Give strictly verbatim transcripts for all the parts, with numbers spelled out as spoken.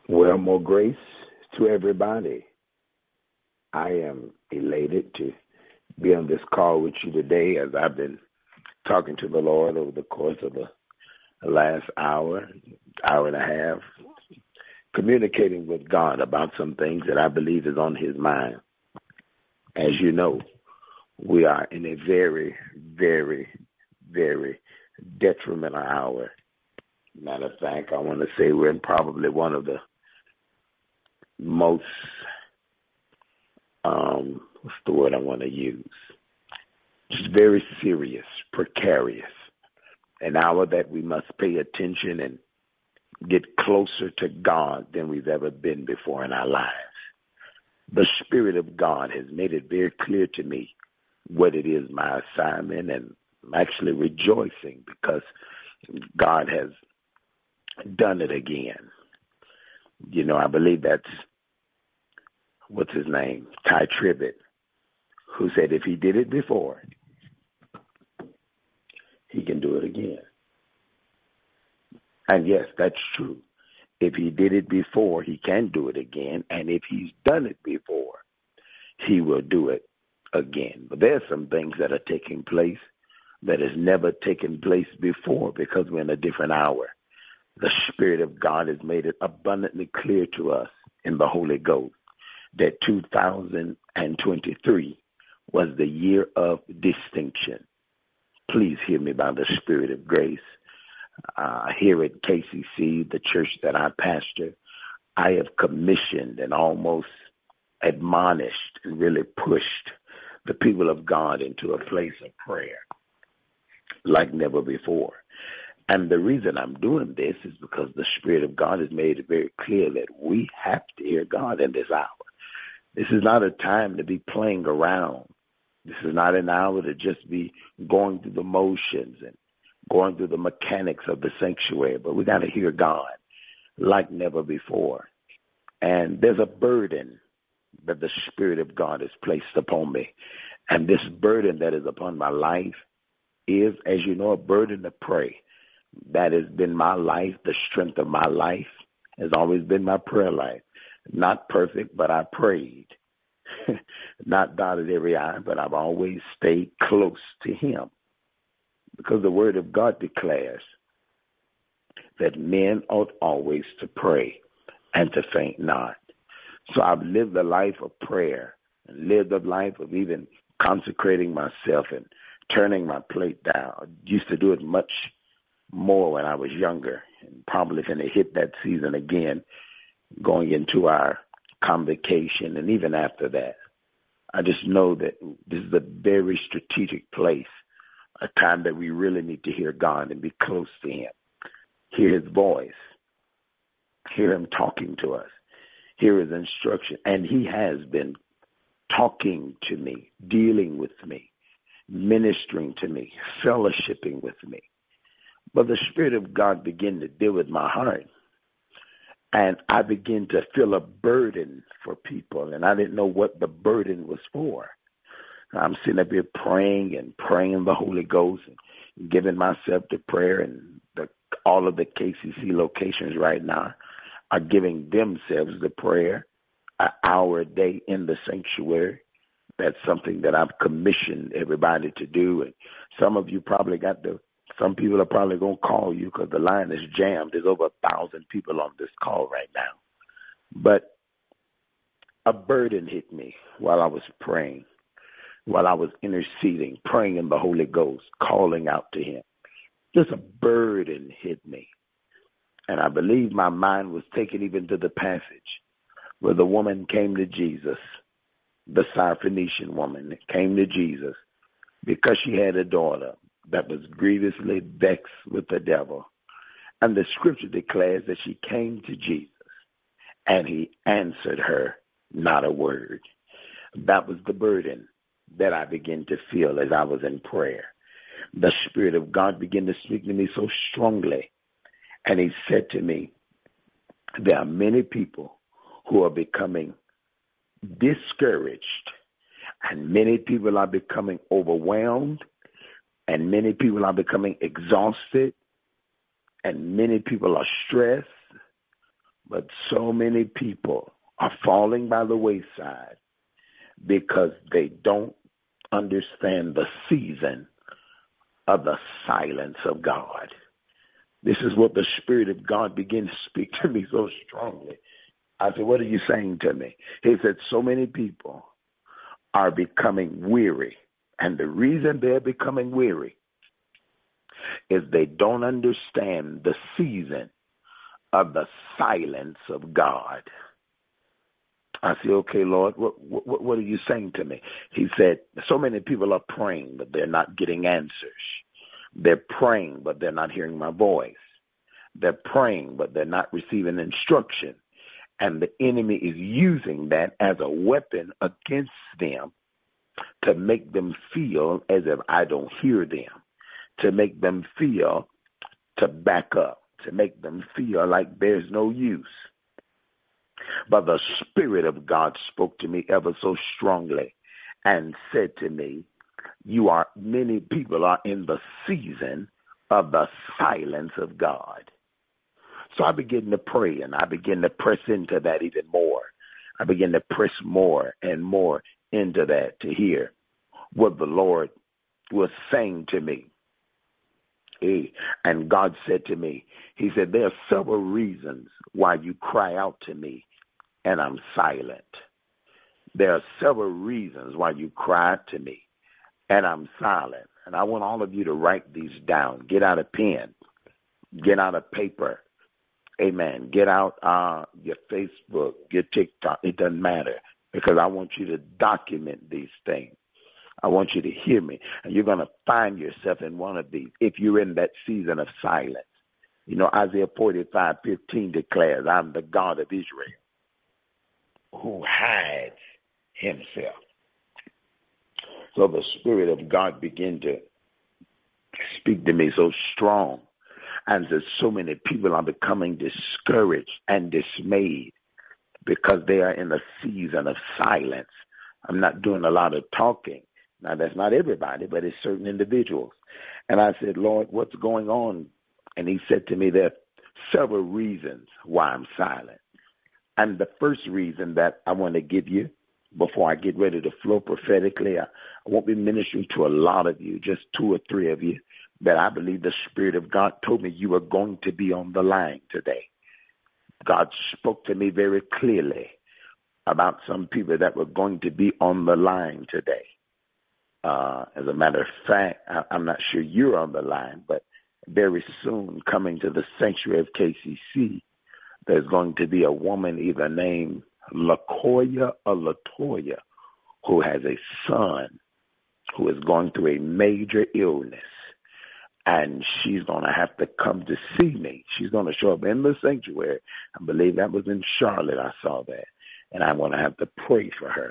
Well, more grace to everybody. I am elated to be on this call with you today as I've been talking to the Lord over the course of the last hour, hour and a half, communicating with God about some things that I believe is on his mind. As you know, we are in a very, very, very detrimental hour. Matter of fact, I want to say we're in probably one of the most, um, what's the word I want to use? Just very serious, precarious, an hour that we must pay attention and get closer to God than we've ever been before in our lives. The Spirit of God has made it very clear to me what it is, my assignment, and I'm actually rejoicing because God has done it again. You know, I believe that's, what's his name, Ty Tribbett, who said if he did it before, he can do it again. And yes, that's true. If he did it before, he can do it again. And if he's done it before, he will do it again. But there's some things that are taking place that has never taken place before because we're in a different hour. The Spirit of God has made it abundantly clear to us in the Holy Ghost that two thousand twenty-three was the year of distinction. Please hear me by the Spirit of grace. Uh, here at K C C, the church that I pastor, I have commissioned and almost admonished and really pushed the people of God into a place of prayer like never before. And the reason I'm doing this is because the Spirit of God has made it very clear that we have to hear God in this hour. This is not a time to be playing around. This is not an hour to just be going through the motions and going through the mechanics of the sanctuary, but we got to hear God like never before. And there's a burden that the Spirit of God has placed upon me. And this burden that is upon my life is, as you know, a burden to pray. That has been my life. The strength of my life has always been my prayer life. Not perfect, but I prayed. Not dotted every I, but I've always stayed close to him. Because the word of God declares that men ought always to pray and to faint not. So I've lived a life of prayer and lived a life of even consecrating myself and turning my plate down. I used to do it much more when I was younger and probably going to hit that season again going into our convocation and even after that. I just know that this is a very strategic place, a time that we really need to hear God and be close to him, hear his voice, hear him talking to us, hear his instruction. And he has been talking to me, dealing with me, ministering to me, fellowshipping with me. But the Spirit of God began to deal with my heart. And I began to feel a burden for people, and I didn't know what the burden was for. I'm sitting up here praying and praying the Holy Ghost and giving myself to prayer, and the, all of the K C C locations right now are giving themselves the prayer an hour a day in the sanctuary. That's something that I've commissioned everybody to do, and some of you probably got the Some people are probably going to call you because the line is jammed. There's over a thousand people on this call right now. But a burden hit me while I was praying, while I was interceding, praying in the Holy Ghost, calling out to him. Just a burden hit me. And I believe my mind was taken even to the passage where the woman came to Jesus, the Syrophoenician woman came to Jesus because she had a daughter that was grievously vexed with the devil. And the scripture declares that she came to Jesus and he answered her not a word. That was the burden that I began to feel as I was in prayer. The Spirit of God began to speak to me so strongly. And he said to me, there are many people who are becoming discouraged, and many people are becoming overwhelmed, and many people are becoming exhausted, and many people are stressed But so many people are falling by the wayside because they don't understand the season of the silence of God. This is what the Spirit of God began to speak to me so strongly. I said, what are you saying to me? He said, so many people are becoming weary. And the reason they're becoming weary is they don't understand the season of the silence of God. I said, okay, Lord, what, what, what are you saying to me? He said, so many people are praying, but they're not getting answers. They're praying, but they're not hearing my voice. They're praying, but they're not receiving instruction. And the enemy is using that as a weapon against them to make them feel as if I don't hear them, to make them feel to back up, to make them feel like there's no use. But the Spirit of God spoke to me ever so strongly and said to me, you are, many people are in the season of the silence of God. So I begin to pray and I begin to press into that even more. I begin to press more and more into that to hear what the Lord was saying to me. Hey, and God said to me, he said, there are several reasons why you cry out to me and I'm silent. There are several reasons why you cry out to me and I'm silent. And I want all of you to write these down. Get out a pen. Get out a paper. Amen. Get out uh, your Facebook, your TikTok. It doesn't matter, because I want you to document these things. I want you to hear me. And you're going to find yourself in one of these if you're in that season of silence. You know, Isaiah forty-five fifteen declares, I'm the God of Israel who hides himself. So the Spirit of God began to speak to me so strong. And that so many people are becoming discouraged and dismayed because they are in a season of silence. I'm not doing a lot of talking. Now, that's not everybody, but it's certain individuals. And I said, Lord, what's going on? And he said to me, there are several reasons why I'm silent. And the first reason that I want to give you before I get ready to flow prophetically, I, I won't be ministering to a lot of you, just two or three of you, that I believe the Spirit of God told me you were going to be on the line today. God spoke to me very clearly about some people that were going to be on the line today. Uh, as a matter of fact, I, I'm not sure you're on the line, but very soon coming to the sanctuary of K C C, there's going to be a woman either named LaCoya or LaToya who has a son who is going through a major illness. And she's going to have to come to see me. She's going to show up in the sanctuary. I believe that was in Charlotte. I saw that. And I'm going to have to pray for her,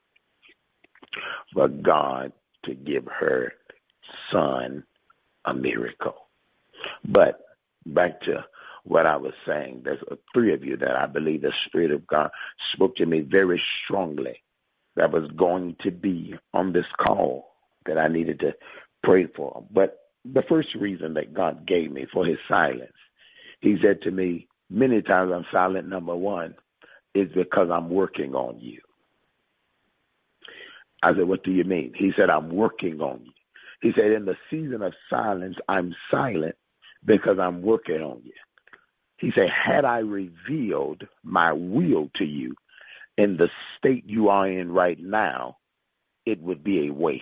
for God to give her son a miracle. But back to what I was saying, there's three of you that I believe the Spirit of God spoke to me very strongly that was going to be on this call that I needed to pray for. But the first reason that God gave me for his silence, he said to me, many times I'm silent, number one, is because I'm working on you. I said, what do you mean? He said, I'm working on you. He said, in the season of silence, I'm silent because I'm working on you. He said, had I revealed my will to you in the state you are in right now, it would be a waste.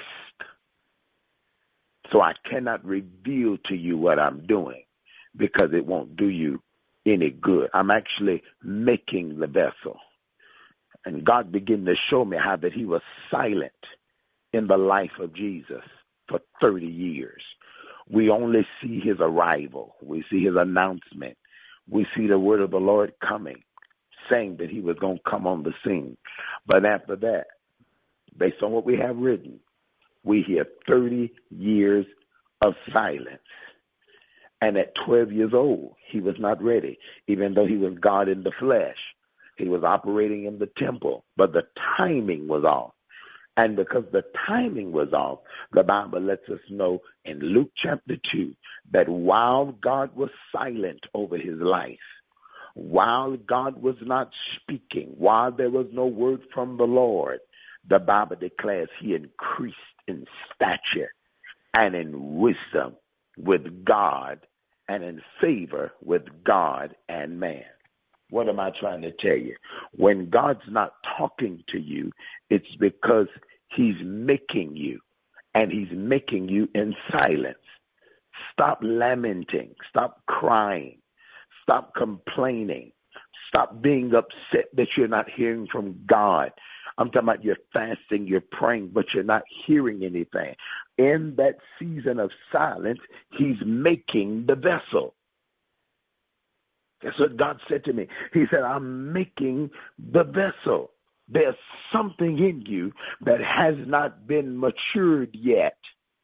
So I cannot reveal to you what I'm doing because it won't do you any good. I'm actually making the vessel. And God began to show me how that he was silent in the life of Jesus for thirty years. We only see his arrival. We see his announcement. We see the word of the Lord coming, saying that he was going to come on the scene. But after that, based on what we have written, we hear thirty years of silence. And at twelve years old, he was not ready, even though he was God in the flesh. He was operating in the temple, but the timing was off. And because the timing was off, the Bible lets us know in Luke chapter two that while God was silent over his life, While God was not speaking, while there was no word from the Lord, the Bible declares he increased in stature and in wisdom with God and in favor with God and man. What am I trying to tell you? When God's not talking to you, it's because he's making you, and he's making you in silence. Stop lamenting. Stop crying. Stop complaining. Stop being upset that you're not hearing from God. I'm talking about you're fasting, you're praying, but you're not hearing anything. In that season of silence, he's making the vessel. That's what God said to me. He said, I'm making the vessel. There's something in you that has not been matured yet.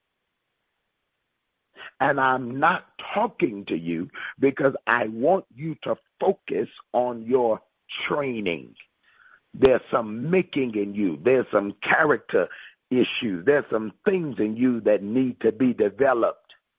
And I'm not talking to you because I want you to focus on your training. There's some making in you. There's some character issues. There's some things in you that need to be developed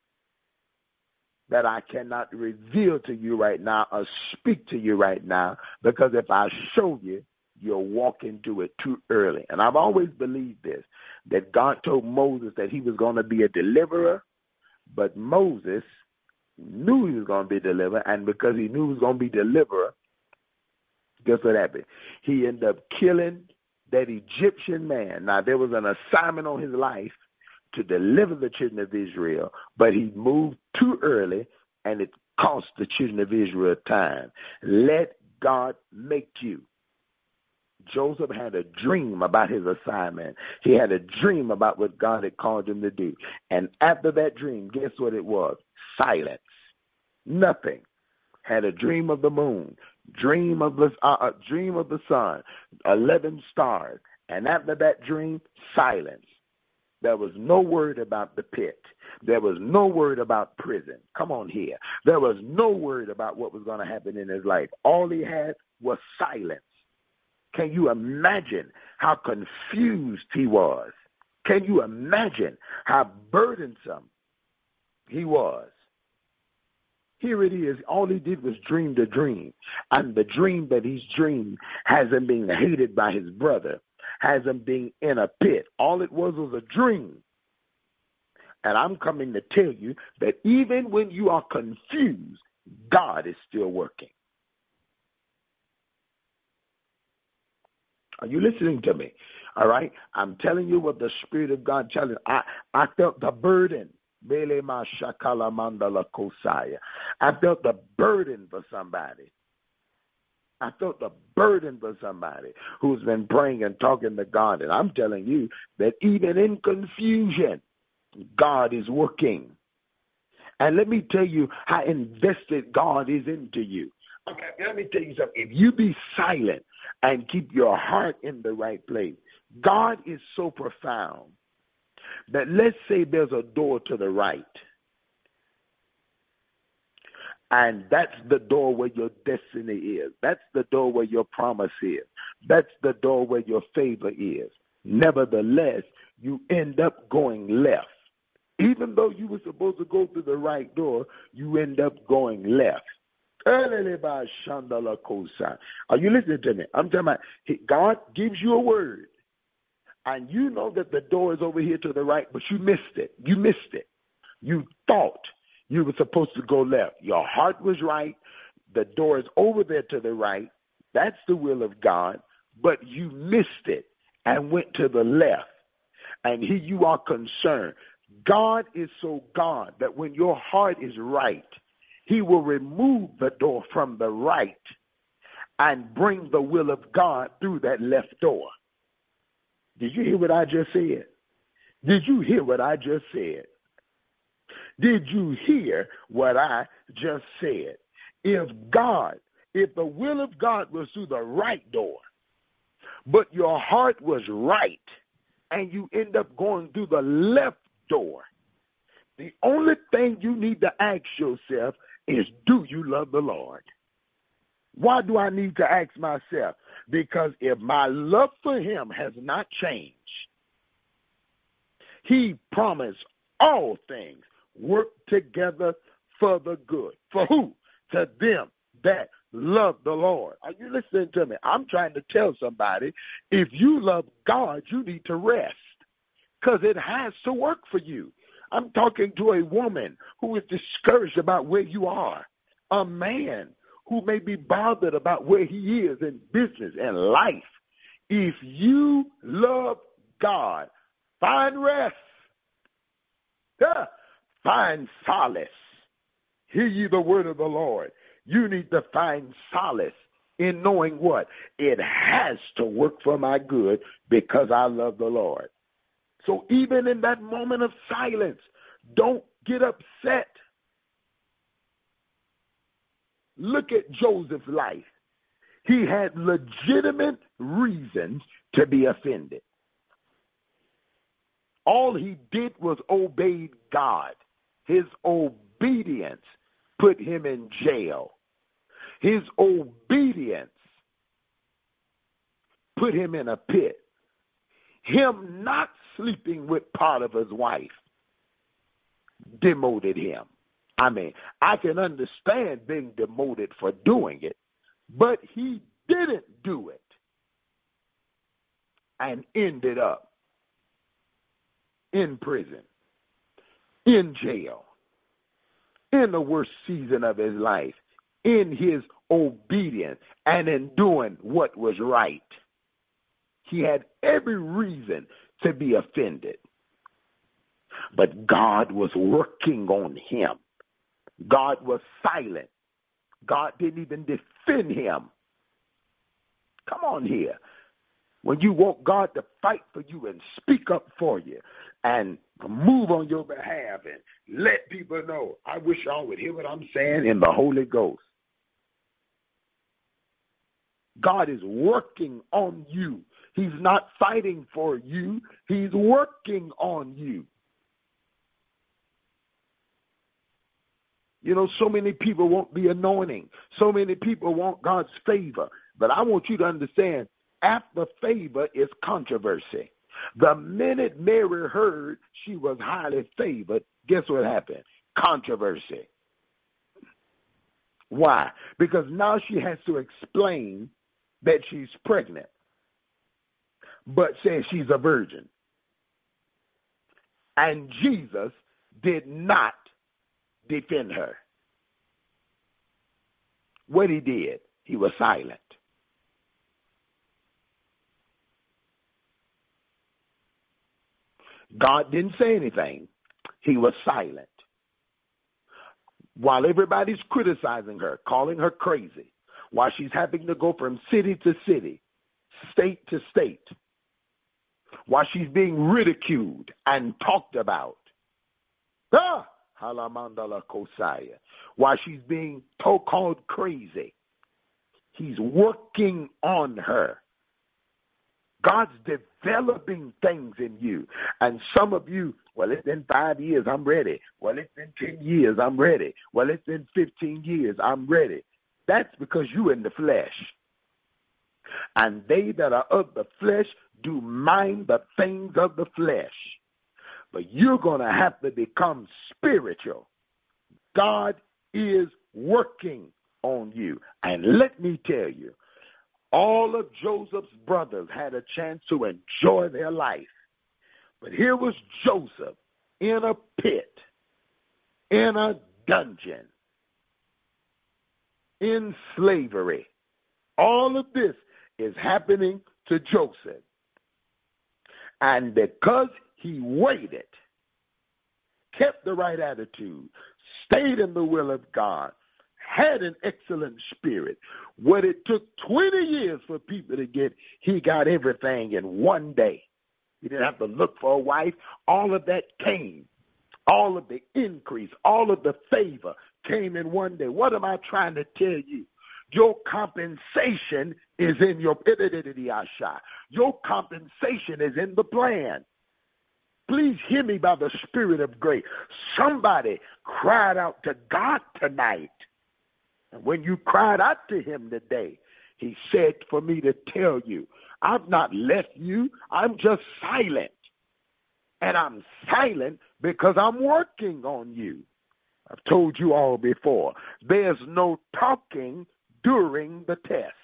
that I cannot reveal to you right now or speak to you right now, because if I show you, you'll walk into it too early. And I've always believed this, that God told Moses that he was going to be a deliverer, but Moses knew he was going to be a deliverer, and because he knew he was going to be a deliverer, guess what happened? He ended up killing that Egyptian man. Now, there was an assignment on his life to deliver the children of Israel, but he moved too early, and it cost the children of Israel time. Let God make you. Joseph had a dream about his assignment. He had a dream about what God had called him to do. And after that dream, guess what it was? Silence. Nothing. Had a dream of the moon, dream of the uh, uh, dream of the sun, eleven stars. And after that dream, silence. There was no word about the pit. There was no word about prison. Come on here. There was no word about what was going to happen in his life. All he had was silence. Can you imagine how confused he was? Can you imagine how burdensome he was? Here it is. All he did was dream the dream. And the dream that he's dreamed has him being hated by his brother, has him being in a pit. All it was was a dream. And I'm coming to tell you that even when you are confused, God is still working. Are you listening to me? All right? I'm telling you what the Spirit of God tells you. I, I felt the burden. I felt the burden for somebody. I felt the burden for somebody who's been praying and talking to God. And I'm telling you that even in confusion, God is working. And let me tell you how invested God is into you. Okay, let me tell you something. If you be silent and keep your heart in the right place, God is so profound that let's say there's a door to the right. And that's the door where your destiny is. That's the door where your promise is. That's the door where your favor is. Nevertheless, you end up going left. Even though you were supposed to go through the right door, you end up going left. Are you listening to me? I'm talking about God gives you a word, and you know that the door is over here to the right, but you missed it. You missed it. You thought you were supposed to go left. Your heart was right. The door is over there to the right. That's the will of God, but you missed it and went to the left. And here you are concerned. God is so God that when your heart is right, he will remove the door from the right and bring the will of God through that left door. Did you hear what I just said? Did you hear what I just said? Did you hear what I just said? If God, if the will of God was through the right door, but your heart was right, and you end up going through the left door, the only thing you need to ask yourself is, do you love the Lord? Why do I need to ask myself? Because if my love for him has not changed, he promised all things work together for the good. For who? To them that love the Lord. Are you listening to me? I'm trying to tell somebody, if you love God, you need to rest because it has to work for you. I'm talking to a woman who is discouraged about where you are, a man who may be bothered about where he is in business and life. If you love God, find rest, yeah. Find solace. Hear ye the word of the Lord. You need to find solace in knowing what? It has to work for my good because I love the Lord. So even in that moment of silence, don't get upset. Look at Joseph's life. He had legitimate reasons to be offended. All he did was obey God. His obedience put him in jail. His obedience put him in a pit. Him not sleeping with Potiphar's wife demoted him. I mean, I can understand being demoted for doing it, but he didn't do it and ended up in prison, in jail, in the worst season of his life, in his obedience and in doing what was right. He had every reason to be offended. But God was working on him. God was silent. God didn't even defend him. Come on here. When you want God to fight for you and speak up for you and move on your behalf and let people know, I wish y'all would hear what I'm saying in the Holy Ghost. God is working on you. He's not fighting for you. He's working on you. You know, so many people want the anointing. So many people want God's favor. But I want you to understand, after favor is controversy. The minute Mary heard she was highly favored, guess what happened? Controversy. Why? Because now she has to explain that she's pregnant, but says she's a virgin. And Jesus did not defend her. What he did, he was silent. God didn't say anything. He was silent. While everybody's criticizing her, calling her crazy, while she's having to go from city to city, state to state, while she's being ridiculed and talked about, ah, halamandala kosaya, while she's being called crazy, he's working on her. God's developing things in you. And some of you, well, it's been five years, I'm ready. Well, it's been ten years, I'm ready. Well, it's been fifteen years, I'm ready. That's because you're in the flesh. And they that are of the flesh do mind the things of the flesh. But you're going to have to become spiritual. God is working on you. And let me tell you, all of Joseph's brothers had a chance to enjoy their life. But here was Joseph in a pit, in a dungeon, in slavery. All of this is happening to Joseph. And because he waited, kept the right attitude, stayed in the will of God, had an excellent spirit. What it took twenty years for people to get, he got everything in one day. He didn't have to look for a wife. All of that came. All of the increase, all of the favor came in one day. What am I trying to tell you? Your compensation is in your, your compensation is in the plan. Please hear me by the Spirit of grace. Somebody cried out to God tonight. And when you cried out to him today, he said for me to tell you, I've not left you. I'm just silent. And I'm silent because I'm working on you. I've told you all before, there's no talking during the test.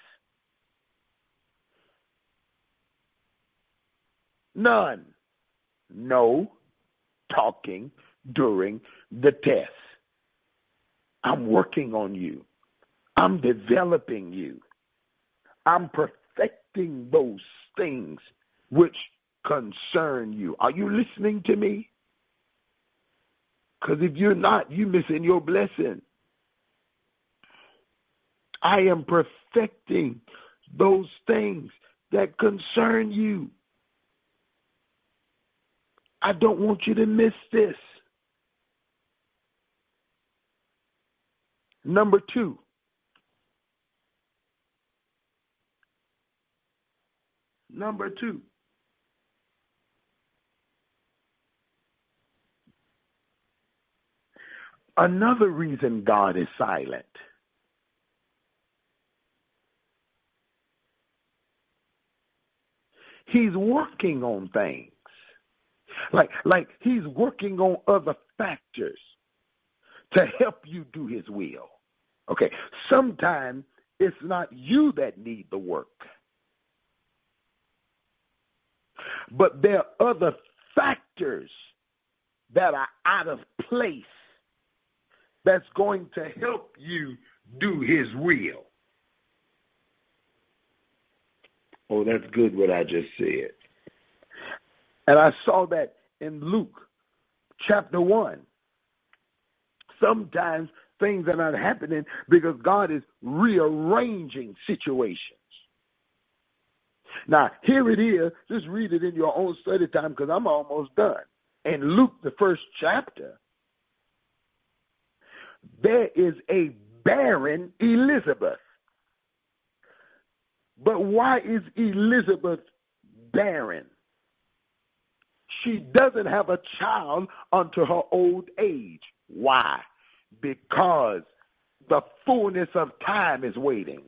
None. No talking during the test. I'm working on you. I'm developing you. I'm perfecting those things which concern you. Are you listening to me? Because if you're not, you're missing your blessing. I am perfecting those things that concern you. I don't want you to miss this. Number two. Number two. Another reason God is silent. He's working on things. Like, like he's working on other factors to help you do his will. Okay, sometimes it's not you that need the work, but there are other factors that are out of place that's going to help you do his will. Oh, that's good what I just said. And I saw that in Luke chapter one. Sometimes things are not happening because God is rearranging situations. Now, here it is. Just read it in your own study time because I'm almost done. In Luke, the first chapter, there is a barren Elizabeth. But why is Elizabeth barren? She doesn't have a child unto her old age. Why? Because the fullness of time is waiting.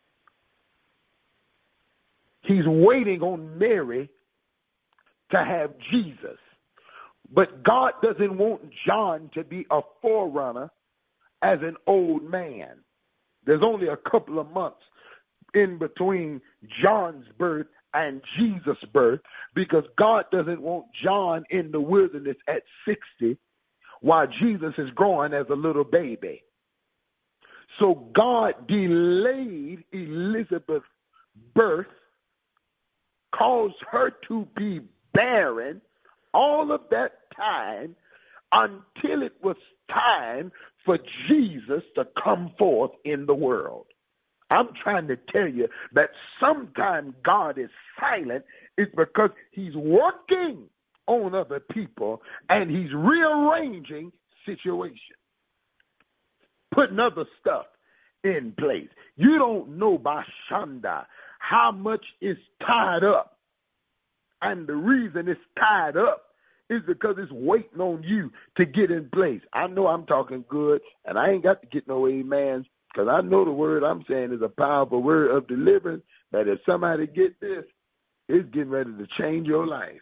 He's waiting on Mary to have Jesus. But God doesn't want John to be a forerunner as an old man. There's only a couple of months in between John's birth and Jesus' birth because God doesn't want John in the wilderness at sixty while Jesus is growing as a little baby. So God delayed Elizabeth's birth, caused her to be barren all of that time until it was time for Jesus to come forth in the world. I'm trying to tell you that sometimes God is silent is because he's working on other people and he's rearranging situations, putting other stuff in place. You don't know, Bashanda, how much is tied up. And the reason it's tied up is because it's waiting on you to get in place. I know I'm talking good, and I ain't got to get no amens. Because I know the word I'm saying is a powerful word of deliverance, that if somebody get this, it's getting ready to change your life.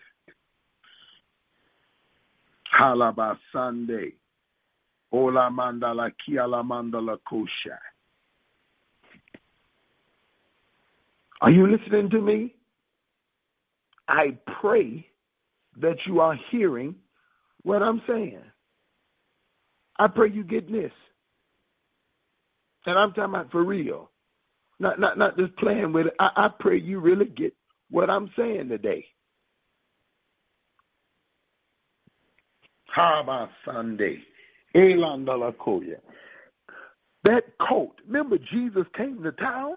Halaba Sunday. Ola mandala kiala mandala kosha. Are you listening to me? I pray that you are hearing what I'm saying. I pray you get this. And I'm talking about for real. Not not not just playing with it. I, I pray you really get what I'm saying today. How about Sunday? That coat. Remember Jesus came to town?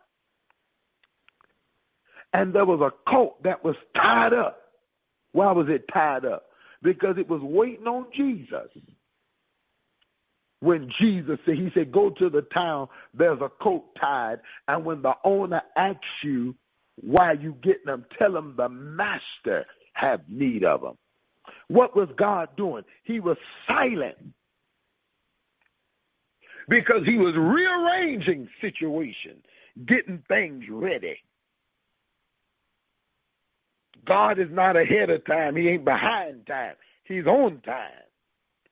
And there was a coat that was tied up. Why was it tied up? Because it was waiting on Jesus. When Jesus said, he said, go to the town, there's a coat tied. And when the owner asks you why you getting them, tell them the master have need of them. What was God doing? He was silent because he was rearranging situations, getting things ready. God is not ahead of time. He ain't behind time. He's on time.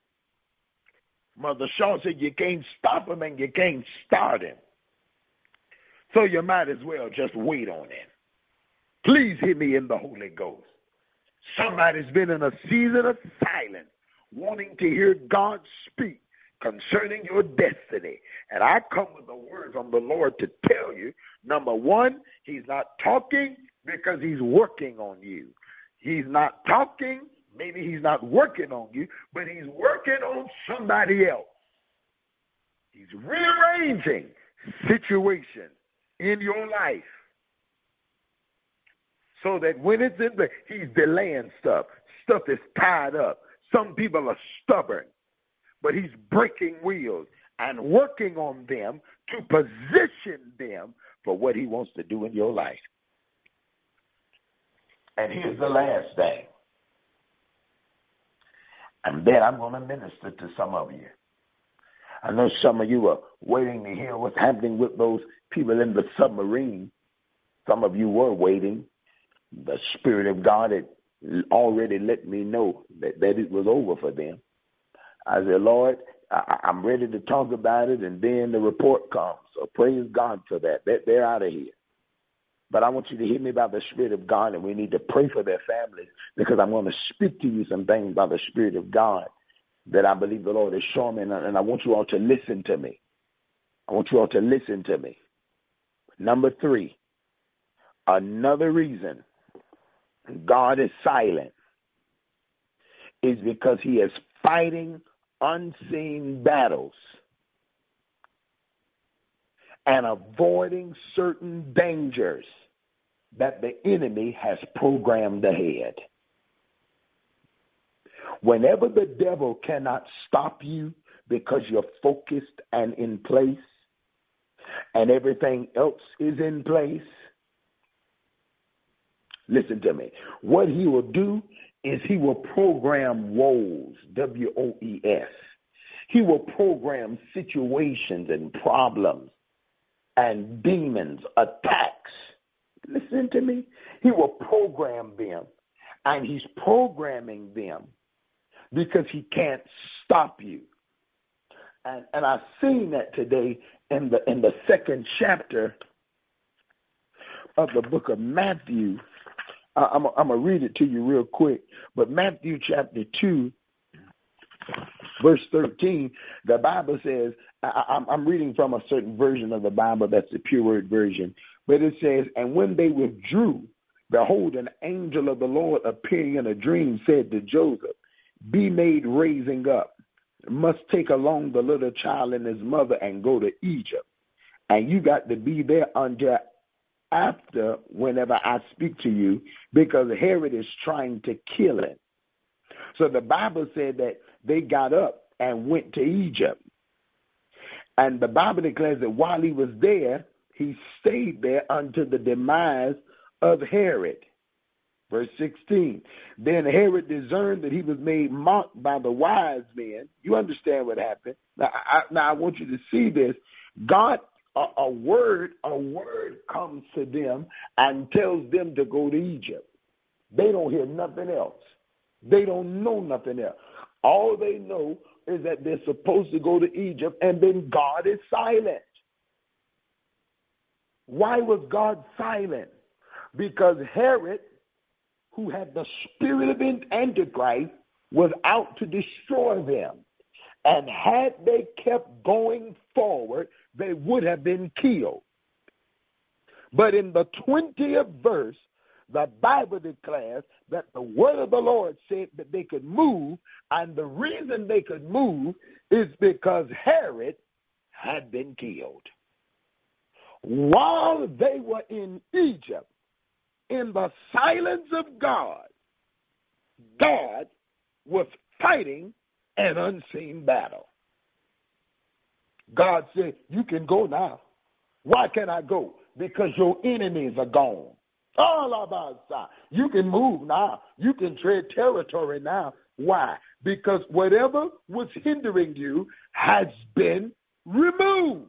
Mother Shaw said you can't stop him and you can't start him. So you might as well just wait on it. Please hear me in the Holy Ghost. Somebody's been in a season of silence, wanting to hear God speak concerning your destiny. And I come with the word from the Lord to tell you, number one, he's not talking because he's working on you. He's not talking, maybe he's not working on you, but he's working on somebody else. He's rearranging situations in your life so that when it's in the, he's delaying stuff. Stuff is tied up. Some people are stubborn, but he's breaking wheels and working on them to position them for what he wants to do in your life. And here's the last thing. And then I'm going to minister to some of you. I know some of you are waiting to hear what's happening with those people in the submarine. Some of you were waiting. The Spirit of God had already let me know that, that it was over for them. I said, Lord, I, I'm ready to talk about it, and then the report comes. So praise God for that. They're, they're out of here. But I want you to hear me about the Spirit of God, and we need to pray for their families, because I'm going to speak to you some things about the Spirit of God that I believe the Lord is showing me, and I want you all to listen to me. I want you all to listen to me. Number three, another reason God is silent is because he is fighting unseen battles and avoiding certain dangers that the enemy has programmed ahead. Whenever the devil cannot stop you because you're focused and in place and everything else is in place, listen to me. What he will do is he will program woes, W O E S. He will program situations and problems and demons, attacks. Listen to me. He will program them, and he's programming them because he can't stop you. And and I've seen that today in the in the second chapter of the book of Matthew. I, I'm, I'm going to read it to you real quick. But Matthew chapter two, verse thirteen, the Bible says, I, I'm, I'm reading from a certain version of the Bible, that's the pure word version, but it says, and when they withdrew, behold, an angel of the Lord appearing in a dream said to Joseph, be made raising up, must take along the little child and his mother and go to Egypt. And you got to be there until after whenever I speak to you, because Herod is trying to kill him. So the Bible said that they got up and went to Egypt. And the Bible declares that while he was there, he stayed there until the demise of Herod. Verse sixteen, then Herod discerned that he was made mocked by the wise men. You understand what happened. Now I, now I want you to see this. God, a, a word, a word comes to them and tells them to go to Egypt. They don't hear nothing else. They don't know nothing else. All they know is that they're supposed to go to Egypt, and then God is silent. Why was God silent? Because Herod, who had the spirit of Antichrist, was out to destroy them. And had they kept going forward, they would have been killed. But in the twentieth verse, the Bible declares that the word of the Lord said that they could move, and the reason they could move is because Herod had been killed. While they were in Egypt, in the silence of God, God was fighting an unseen battle. God said, you can go now. Why can I go? Because your enemies are gone. All about that. You can move now. You can tread territory now. Why? Because whatever was hindering you has been removed.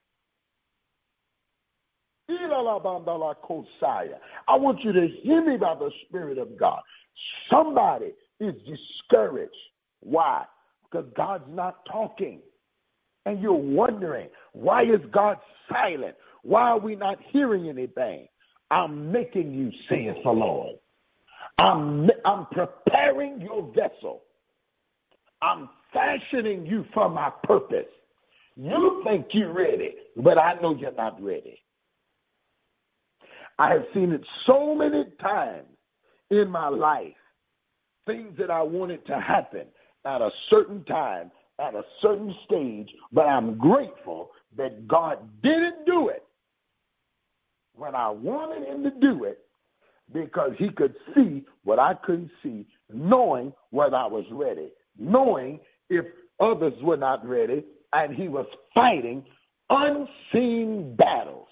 I want you to hear me by the Spirit of God. Somebody is discouraged. Why? Because God's not talking. And you're wondering, why is God silent? Why are we not hearing anything? I'm making you, saith the Lord. I'm, I'm preparing your vessel. I'm fashioning you for my purpose. You think you're ready, but I know you're not ready. I have seen it so many times in my life, things that I wanted to happen at a certain time, at a certain stage, but I'm grateful that God didn't do it when I wanted him to do it, because he could see what I couldn't see, knowing whether I was ready, knowing if others were not ready, and he was fighting unseen battles.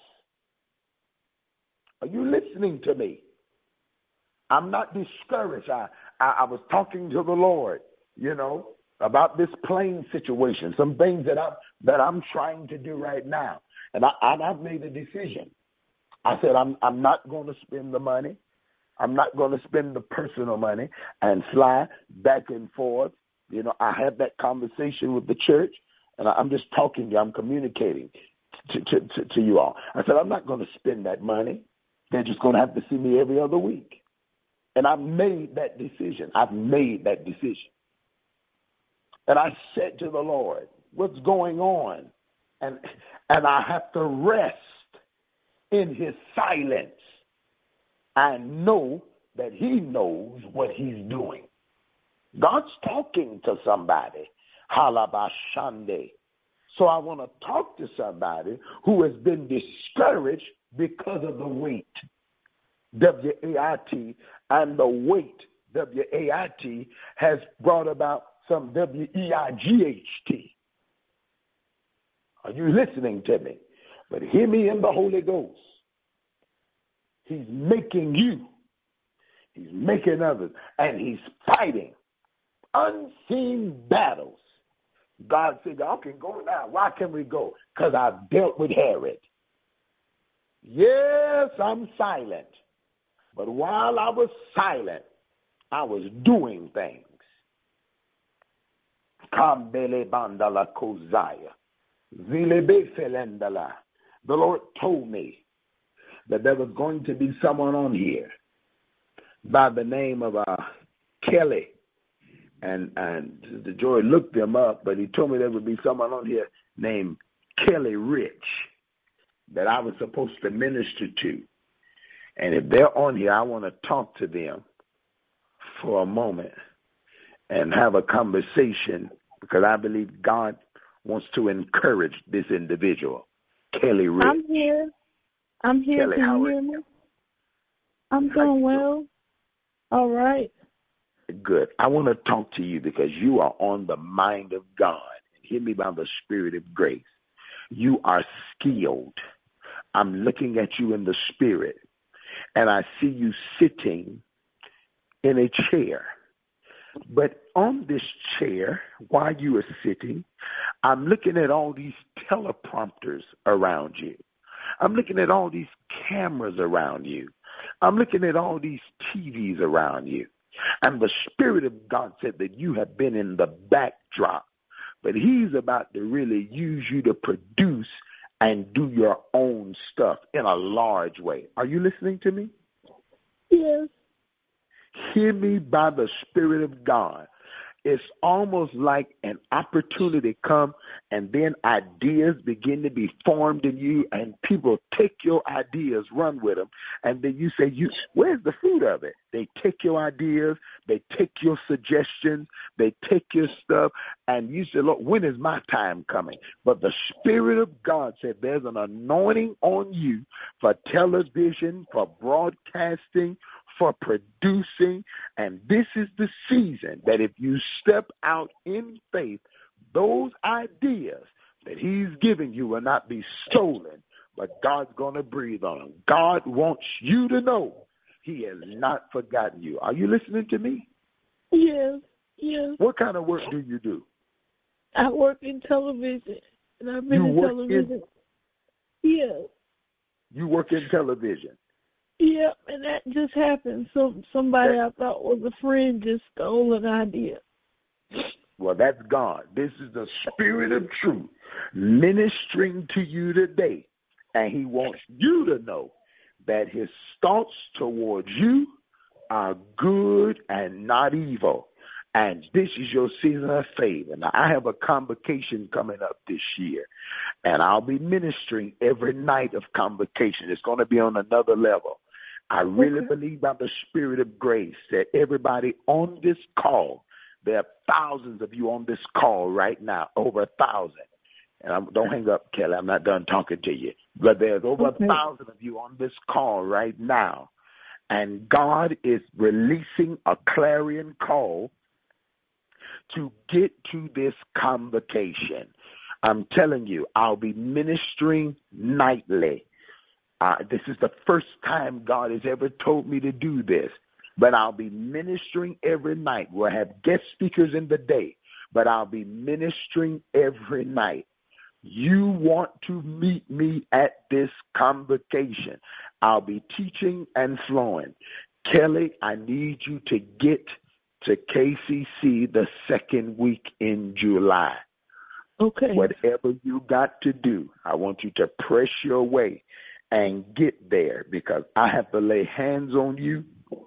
Are you listening to me? I'm not discouraged. I, I, I was talking to the Lord, you know, about this plane situation, some things that I'm, that I'm trying to do right now. And, I, and I've made a decision. I said, I'm, I'm not going to spend the money. I'm not going to spend the personal money and fly back and forth. You know, I had that conversation with the church, and I'm just talking to you. I'm communicating to, to, to, to you all. I said, I'm not going to spend that money. They're just going to have to see me every other week. And I've made that decision. I've made that decision. And I said to the Lord, what's going on? And, and I have to rest in his silence. I know that he knows what he's doing. God's talking to somebody. Halabashande. So I want to talk to somebody who has been discouraged because of the weight. W A I T. And the weight, W A I T, has brought about some W E I G H T. Are you listening to me? But hear me in the Holy Ghost. He's making you. He's making others. And he's fighting unseen battles. God said, y'all can go now. Why can we go? Because I've dealt with Herod. Yes, I'm silent. But while I was silent, I was doing things. Kambele bandala kozaya. Zilebe felendala. The Lord told me that there was going to be someone on here by the name of uh, Kelly. And and the Joy looked them up, but he told me there would be someone on here named Kelly Rich that I was supposed to minister to. And if they're on here, I want to talk to them for a moment and have a conversation, because I believe God wants to encourage this individual, Kelly Rich. I'm here. I'm here. Kelly, Can you hear me? I'm doing well. All right. Good. I want to talk to you because you are on the mind of God. Hear me by the Spirit of grace. You are skilled. I'm looking at you in the Spirit, and I see you sitting in a chair. But on this chair, while you are sitting, I'm looking at all these teleprompters around you. I'm looking at all these cameras around you. I'm looking at all these T Vs around you. And the Spirit of God said that you have been in the backdrop, but he's about to really use you to produce and do your own stuff in a large way. Are you listening to me? Yes. Hear me by the Spirit of God. It's almost like an opportunity come, and then ideas begin to be formed in you, and people take your ideas, run with them, and then you say, "You, where's the fruit of it?" They take your ideas, they take your suggestions, they take your stuff, and you say, "Look, when is my time coming?" But the Spirit of God said there's an anointing on you for television, for broadcasting, for producing, and this is the season that if you step out in faith, those ideas that he's giving you will not be stolen, but God's going to breathe on them. God wants you to know he has not forgotten you. Are you listening to me? Yes, yes. What kind of work do you do? I work in television, and I've been You in work television. in- Yes. You work in television. Yep, and that just happened. So somebody I thought was a friend just stole an idea. Well, that's God. This is the Spirit of truth ministering to you today. And he wants you to know that his thoughts towards you are good and not evil. And this is your season of favor. Now, I have a convocation coming up this year, and I'll be ministering every night of convocation. It's going to be on another level. I really Okay. believe by the Spirit of grace that everybody on this call, there are thousands of you on this call right now, over a thousand. And I'm, don't hang up, Kelly. I'm not done talking to you. But there's over Okay. a thousand of you on this call right now. And God is releasing a clarion call to get to this convocation. I'm telling you, I'll be ministering nightly. Uh, this is the first time God has ever told me to do this, but I'll be ministering every night. We'll have guest speakers in the day, but I'll be ministering every night. You want to meet me at this convocation. I'll be teaching and flowing. Kelly, I need you to get to K C C the second week in July. Okay. Whatever you got to do, I want you to press your way and get there, because I have to lay hands on you.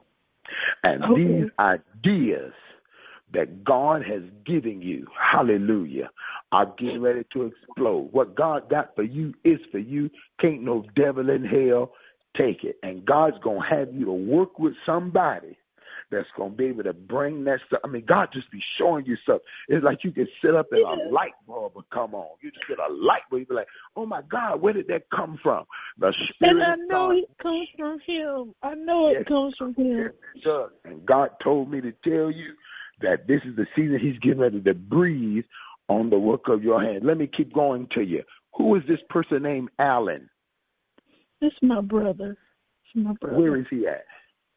And Okay. these ideas that God has given you, hallelujah, are getting ready to explode. What God got for you is for you. Can't no devil in hell take it. And God's going to have you to work with somebody that's going to be able to bring that stuff. I mean, God just be showing you stuff. It's like you can sit up and Yeah. a light bulb will come on. You just get a light bulb. You be like, oh, my God, where did that come from? The Spirit And I of know God. it comes from him. I know Yes. it comes from him. Yes, it does. And God told me to tell you that this is the season he's getting ready to breathe on the work of your hand. Let me keep going to you. Who is this person named Alan? It's my brother. It's my brother. Where is he at?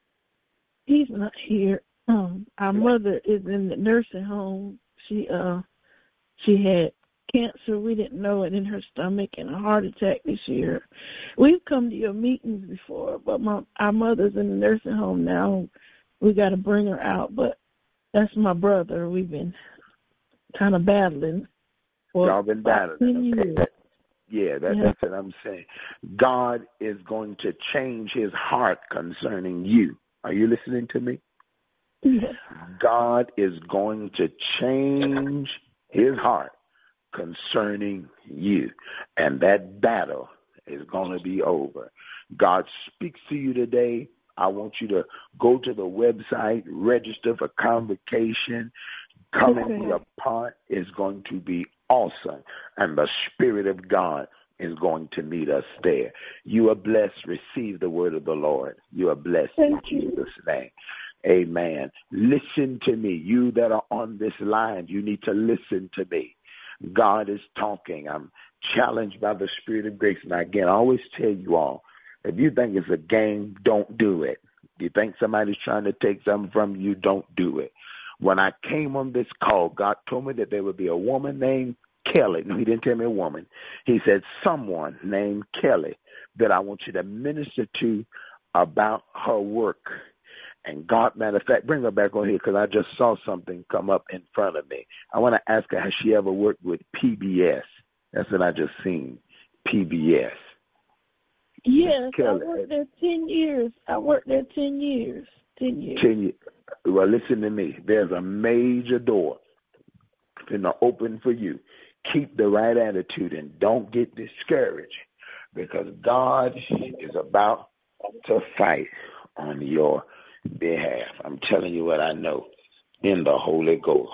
He's not here. Um, our mother is in the nursing home. She uh, she had cancer. We didn't know it in her stomach and a heart attack this year. We've come to your meetings before, but my our mother's in the nursing home now. We got to bring her out, but that's my brother. We've been kind of battling for Y'all been about battling. ten Okay. years. That- yeah, that, Yeah. that's what I'm saying. God is going to change his heart concerning you. Are you listening to me? Yeah. God is going to change his heart concerning you. And that battle is going to be over. God speaks to you today. I want you to go to the website, register for convocation. Come and be a part. Is going to be awesome. And the Spirit of God is going to meet us there. You are blessed. Receive the word of the Lord. You are blessed Thank in you. Jesus' name. Amen. Listen to me. You that are on this line, you need to listen to me. God is talking. I'm challenged by the Spirit of grace. And again, I always tell you all, if you think it's a game, don't do it. If you think somebody's trying to take something from you, don't do it. When I came on this call, God told me that there would be a woman named Kelly. No, he didn't tell me a woman. He said someone named Kelly that I want you to minister to about her work. And God, matter of fact, bring her back on here because I just saw something come up in front of me. I want to ask her, has she ever worked with P B S? That's what I just seen, P B S. Yes, I Kelly. worked there ten years. I worked there ten years. Ten years. Ten years. Well, listen to me. There's a major door in the open for you. Keep the right attitude and don't get discouraged because God is about to fight on your behalf. I'm telling you what I know in the Holy Ghost.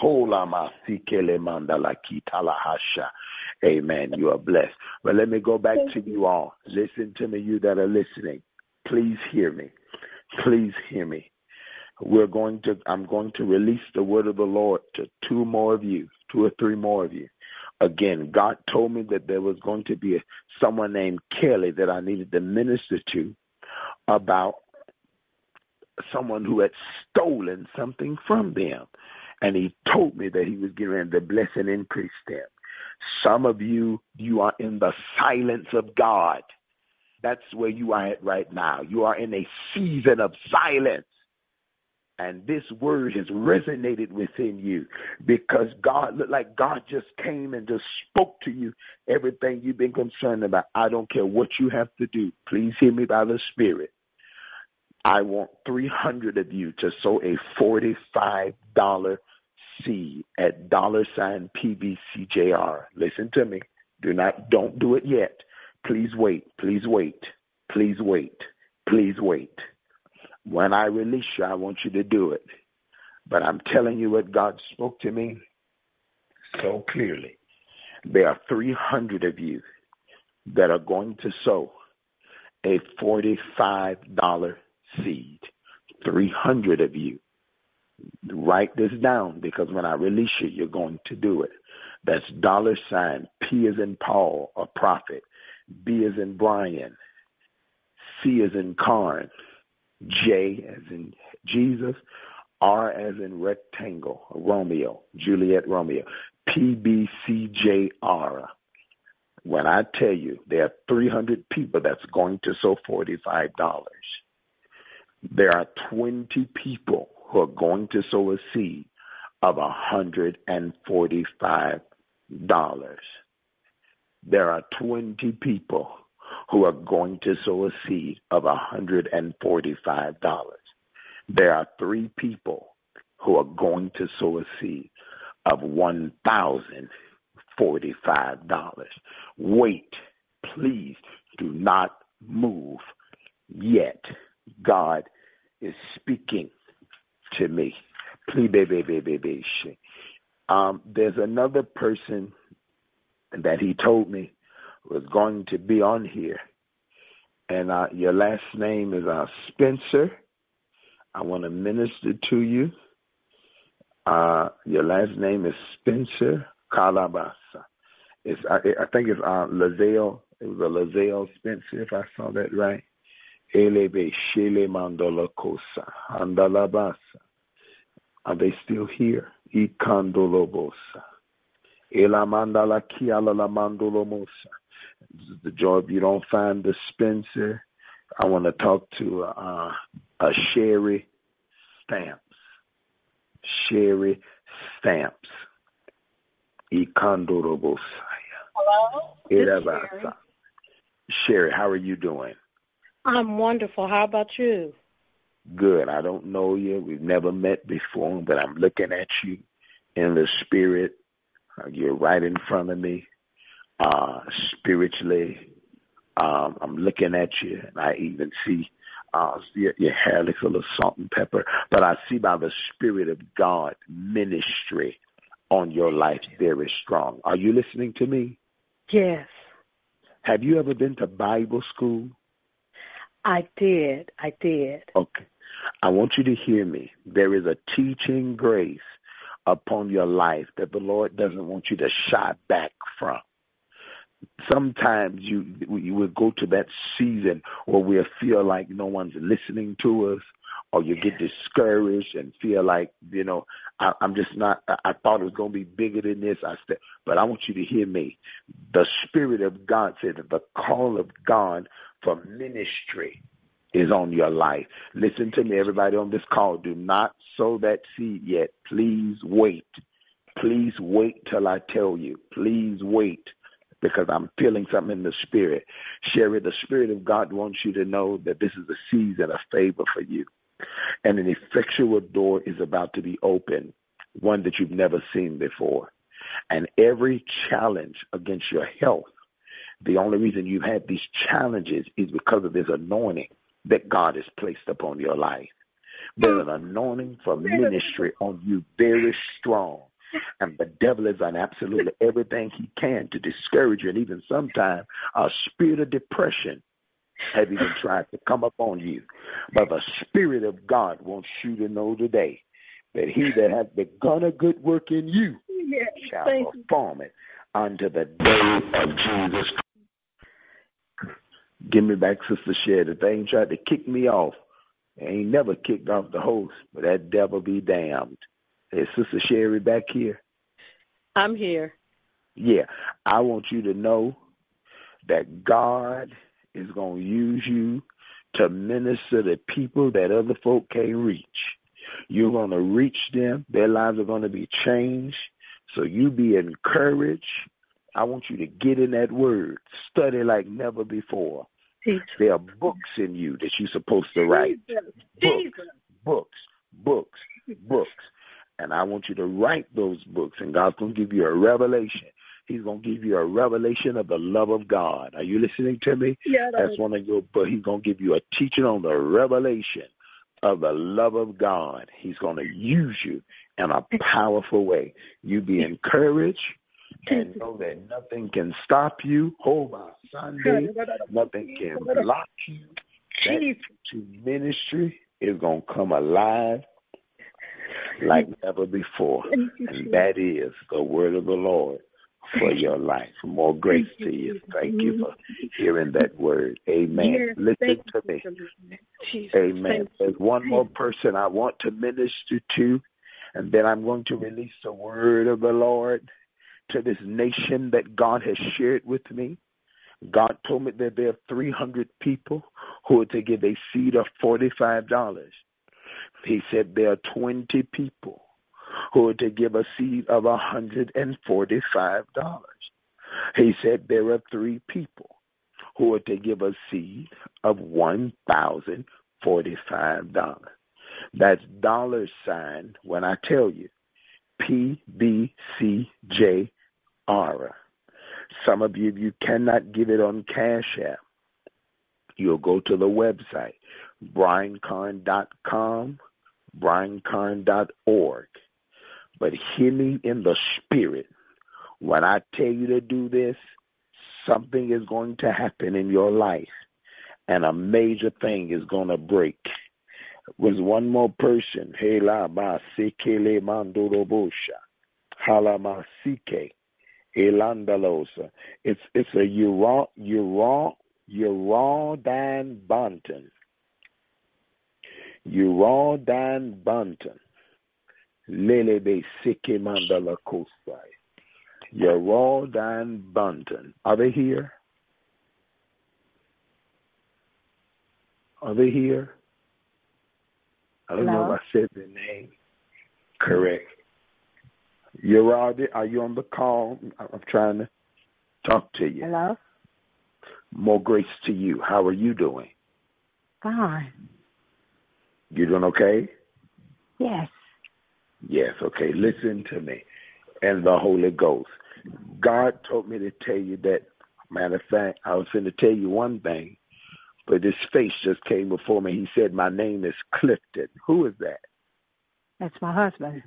Amen. You are blessed. But let me go back to you all. Listen to me, you that are listening. Please hear me. Please hear me. We're going to, I'm going to release the word of the Lord to two more of you, two or three more of you. Again, God told me that there was going to be a, someone named Kelly that I needed to minister to about someone who had stolen something from them. And he told me that he was getting ready to bless and increase them. Some of you, you are in the silence of God. That's where you are at right now. You are in a season of silence. and this word has resonated within you because God looked like God just came and just spoke to you everything you've been concerned about. I don't care what you have to do. Please hear me by the Spirit. I want three hundred of you to sow a forty-five dollars seed at dollar sign P B C J R. Listen to me. Do not, don't do it yet. Please wait. Please wait. Please wait. Please wait. When I release you, I want you to do it. But I'm telling you what God spoke to me so clearly. There are three hundred of you that are going to sow a forty-five dollars seed. three hundred of you. Write this down because when I release you, you're going to do it. That's dollar sign P as in Paul, a prophet, B as in Brian, C as in Karn, J as in Jesus, R as in rectangle, Romeo, Juliet Romeo, P B C J R. When I tell you there are three hundred people that's going to sow forty-five dollars, there are twenty people who are going to sow a seed of one hundred forty-five dollars. There are twenty people who are going to sow a seed of one hundred forty-five dollars. There are three people who are going to sow a seed of one thousand forty-five dollars. Wait, please do not move yet. God is speaking to me. Please, baby, baby, baby. Um, there's another person that he told me was going to be on here, and uh, your last name is uh, Spencer. I want to minister to you. Uh, your last name is Spencer Calabasa. It's I, I think it's uh, Lazelle. It was a Lazelle Spencer, if I saw that right. Elebe Shele Mandola Kosa Andalabasa. Are they still here? Ikandolobosa. Elamandala Kiala La Mandolomosa. This is the joy if you don't find the Spencer. I want to talk to uh, a Sherry Stamps. Sherry Stamps. Ikandolobosaya. Hello? Sherry. Sherry, how are you doing? I'm wonderful. How about you? Good. I don't know you. We've never met before, but I'm looking at you in the spirit. Uh, you're right in front of me. Uh, spiritually, um, I'm looking at you, and I even see uh, your, your hair looks a little salt and pepper. But I see by the Spirit of God ministry on your life very strong. Are you listening to me? Yes. Have you ever been to Bible school? I did. I did. Okay. I want you to hear me. There is a teaching grace upon your life that the Lord doesn't want you to shy back from. Sometimes you you will go to that season where we feel like no one's listening to us, or you get discouraged and feel like, you know, I, I'm just not, I, I thought it was going to be bigger than this. I said, but I want you to hear me. The Spirit of God said that the call of God for ministry is on your life. Listen to me, everybody on this call. Do not sow that seed yet. Please wait. Please wait till I tell you. Please wait, because I'm feeling something in the Spirit. Sherry, the Spirit of God wants you to know that this is a season of favor for you. And an effectual door is about to be opened, one that you've never seen before. And every challenge against your health, the only reason you've had these challenges is because of this anointing that God has placed upon your life. There's an anointing for ministry on you very strong. And the devil has done absolutely everything he can to discourage you. And even sometimes a spirit of depression has even tried to come upon you. But the Spirit of God wants you to know today that he that hath begun a good work in you yes, shall perform it unto the day of Jesus Christ. Give me back, Sister Sherry. The thing tried to kick me off. I ain't never kicked off the host, but that devil be damned. Is Sister Sherry back here? I'm here. Yeah. I want you to know that God is going to use you to minister to people that other folk can't reach. You're going to reach them. Their lives are going to be changed. So you be encouraged. I want you to get in that word. Study like never before. Jesus. There are books in you that you're supposed to write. Jesus. Books, Jesus. books, books, books. And I want you to write those books. And God's going to give you a revelation. He's going to give you a revelation of the love of God. Are you listening to me? Yeah, That's one of your, but he's going to give you a teaching on the revelation of the love of God. He's going to use you in a powerful way. You be encouraged and know that nothing can stop you. Hold on Sunday, nothing can block you. That to ministry is going to come alive like never before. And that is the word of the Lord for your life. More grace to you. Thank you for hearing that word. Amen. Listen to me. Amen. There's one more person I want to minister to, and then I'm going to release the word of the Lord to this nation that God has shared with me. God told me that there are three hundred people who are to give a seed of forty-five dollars. He said there are twenty people who are to give a seed of one hundred forty-five dollars. He said there are three people who are to give a seed of one thousand forty-five dollars. That's dollar sign when I tell you P B C J R. Some of you, if you cannot give it on Cash App, you'll go to the website, brian carn dot com, brian carn dot org. But hear me in the spirit. When I tell you to do this, something is going to happen in your life, and a major thing is going to break. There's one more person. Hela ma sekele mandorobosha. Hala ma sike. Elandalosa. It's it's a Ura Ura Uradan Bunton. Uradan Bunton. Lelebe Sike Mandala Kosai. Uradan Bunton. Are they here? Are they here? I don't Hello? know if I said their name correct. You're are you on the call? I'm trying to talk to you. Hello? More grace to you. How are you doing? Fine. You doing okay? Yes. Yes, okay. Listen to me. And the Holy Ghost. God told me to tell you that, matter of fact, I was going to tell you one thing, but his face just came before me. He said, my name is Clifton. Who is that? That's my husband.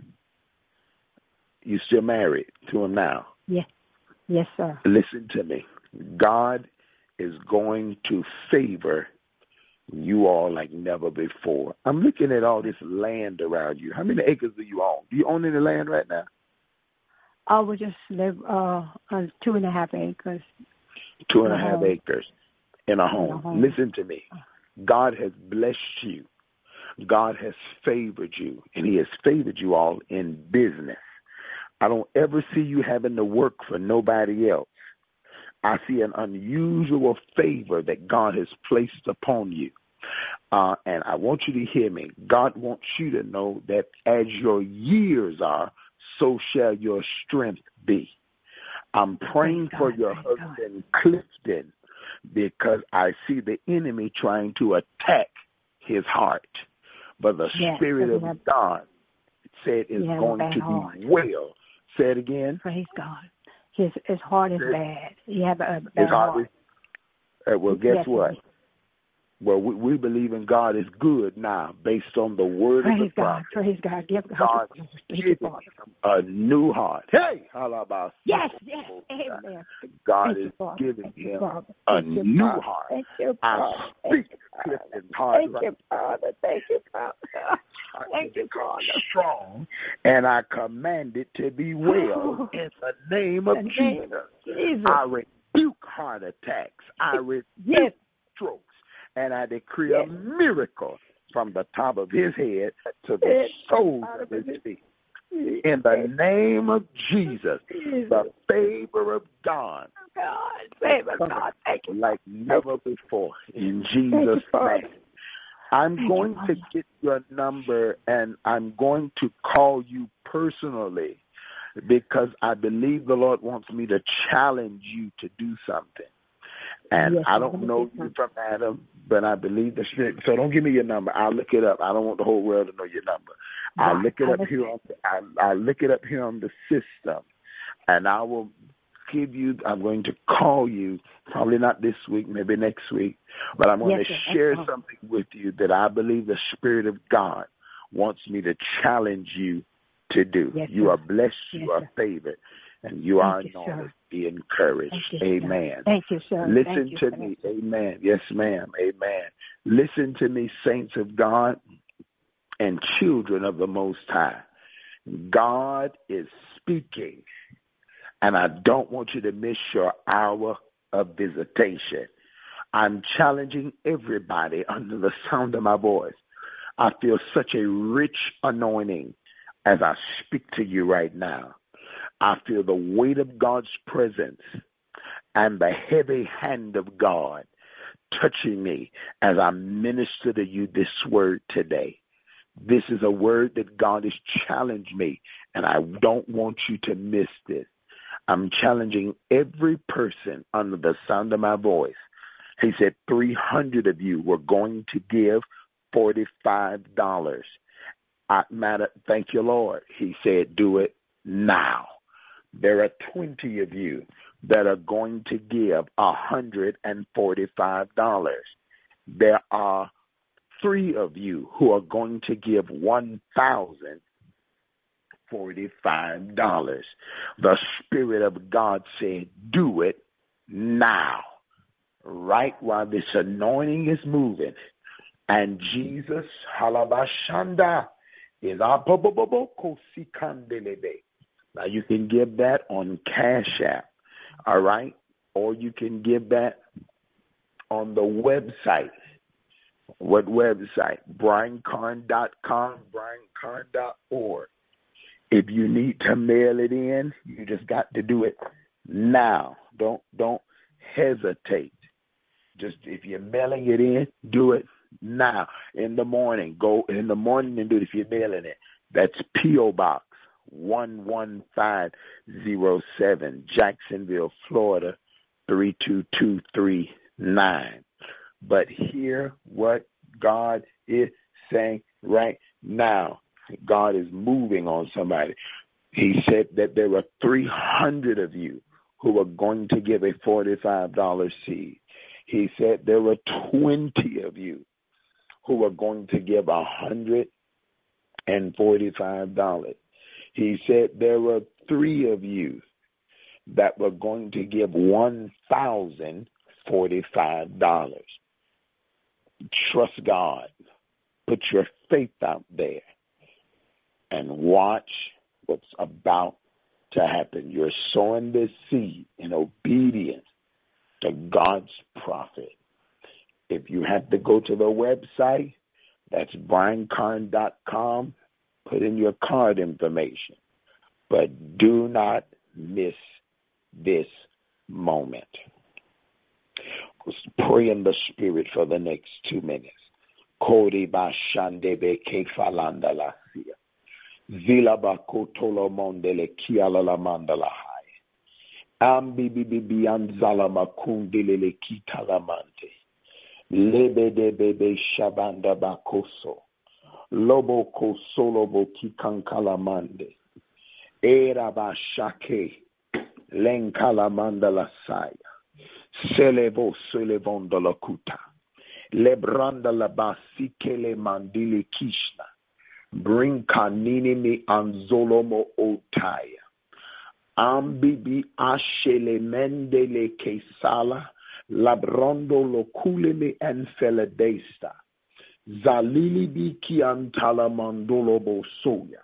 You still married to him now? Yes. Yes, sir. Listen to me. God is going to favor you all like never before. I'm looking at all this land around you. How many acres do you own? Do you own any land right now? I would just live uh, on two and a half acres. Two and a half acres in a home. In a home. Listen to me. God has blessed you. God has favored you, and he has favored you all in business. I don't ever see you having to work for nobody else. I see an unusual favor that God has placed upon you. Uh, and I want you to hear me. God wants you to know that as your years are, so shall your strength be. I'm praying for your husband, Clifton, because I see the enemy trying to attack his heart. But the yes, Spirit of have, God said is going to heart. be well. Say it again. Praise God. His his heart is bad. He has a bad his heart. heart. Is, uh, well, guess yes, what? Well, we, we believe in God is good now, based on the word Praise of the God. prophet. Praise God. Give God, God giving him a new heart. Hey, halabas. Yes, yes, amen. God Thank is you, giving you, him Father. a Thank you, new Father. heart. Thank you, I Father. speak Thank you, Clifton's heart. Thank you, Father. Thank you, Father. Thank you, Father. Strong, and I command it to be well Oh, in the name of the Jesus. name of Jesus. I rebuke heart attacks. I rebuke yes. strokes. And I decree yes. a miracle from the top of his head to the yes. soles of his feet. In the name of Jesus, Jesus. the favor of God, God, favor God, thank you. like never before. In Jesus' name, I'm Thank going you, to get your number and I'm going to call you personally because I believe the Lord wants me to challenge you to do something. And yes, I don't know you from Adam, but I believe the Spirit. So don't give me your number. I'll look it up. I don't want the whole world to know your number. I'll look it up here on. I'll, I'll look it up here on the system, and I will give you. I'm going to call you. Probably not this week, maybe next week, but I'm going yes, to sir. share something with you that I believe the Spirit of God wants me to challenge you to do. Yes, you sir. are blessed. Yes, you are sir. favored. And you Thank are you, anointed. sir. Be encouraged. Thank you, Amen. sir. Thank you, sir. Listen Thank you, to sir. me. Amen. Yes, ma'am. Amen. Listen to me, saints of God and children of the Most High. God is speaking, and I don't want you to miss your hour of visitation. I'm challenging everybody under the sound of my voice. I feel such a rich anointing as I speak to you right now. I feel the weight of God's presence and the heavy hand of God touching me as I minister to you this word today. This is a word that God has challenged me, and I don't want you to miss this. I'm challenging every person under the sound of my voice. He said three hundred of you were going to give forty-five dollars. I matter, thank you, Lord. He said, do it now. There are twenty of you that are going to give one hundred forty-five dollars. There are three of you who are going to give one thousand forty-five dollars. The Spirit of God said, do it now, right while this anointing is moving. And Jesus, halabashanda, is our bobobobokosikandele. Now, you can give that on Cash App, all right? Or you can give that on the website. What website? brian carn dot com, brian carn dot org. If you need to mail it in, you just got to do it now. Don't don't hesitate. Just if you're mailing it in, do it now. In the morning, go in the morning and do it if you're mailing it. That's P O Box one one five zero seven, Jacksonville, Florida, three two two three nine. But hear what God is saying right now. God is moving on somebody. He said that there were three hundred of you who are going to give a forty-five dollars seed. He said there were twenty of you who are going to give one hundred forty-five dollars. He said there were three of you that were going to give one thousand forty-five dollars. Trust God. Put your faith out there and watch what's about to happen. You're sowing this seed in obedience to God's prophet. If you have to go to the website, that's brian carn dot com. Put in your card information. But do not miss this moment. Let's pray in the Spirit for the next two minutes. Kori ba shandebe ke falanda la sia. Zila ba kotolo mondele kiala la mandala hai. Ambi bibi bianzala makundele le kitalamante. Lebe de bebe shabanda bakoso. Lobo ko solobo kikankalamande. Era ba shake. Lenkalamanda la saya. Selevo selevonda la kuta. Lebranda la basikele mandili kishna. Bring kanini mi anzolomo otaya. Ambibi ashele mendele kesala. Labrondo lo kulemi enfeledesta. Zalili biki antala mandolo bosoya.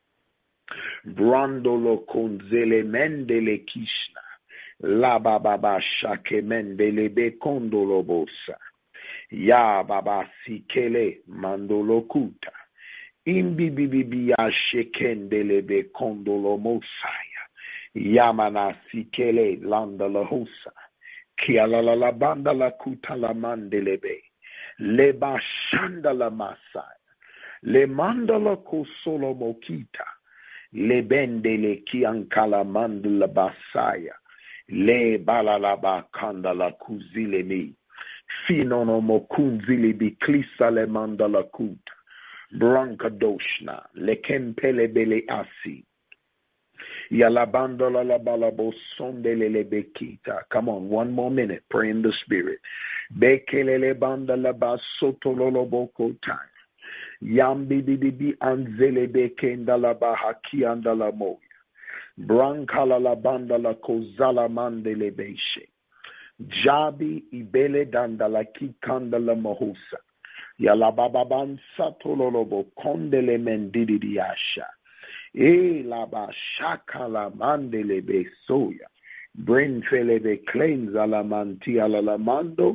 Brandolo konzele mendele kishna. La baba shake mendele be kondolo bosa. Ya baba sikele mandolo kuta. Imbi bibi ya shekendele be kondolo mosaya. Yamana sikele landa la hosa. Kiala la banda la kuta la mandelebe. Le bashandala masai. Le mandala kosolo mokita. Le bendele kiankala mandala basaya. Le balalaba kandala kuzile mi. Finono mokunzili biklisa le mandala kuta. Brankadoshna. Le kempele bele asi. Yalabandola la balabo sondele bekita. Come on, one more minute. Pray in the spirit. Bekelele banda la basoto loloboko time. Yambi bibi anzele bekenda la bahaki anda la moya. Brankala la banda la kozala mandele beshe. Jabi ibele danda la kikanda la mohusa. Yalababan satololobo kondele mendidi diasha. E la ba shaka la mandele be soya. Brin fele be claims ala manti ala la mando.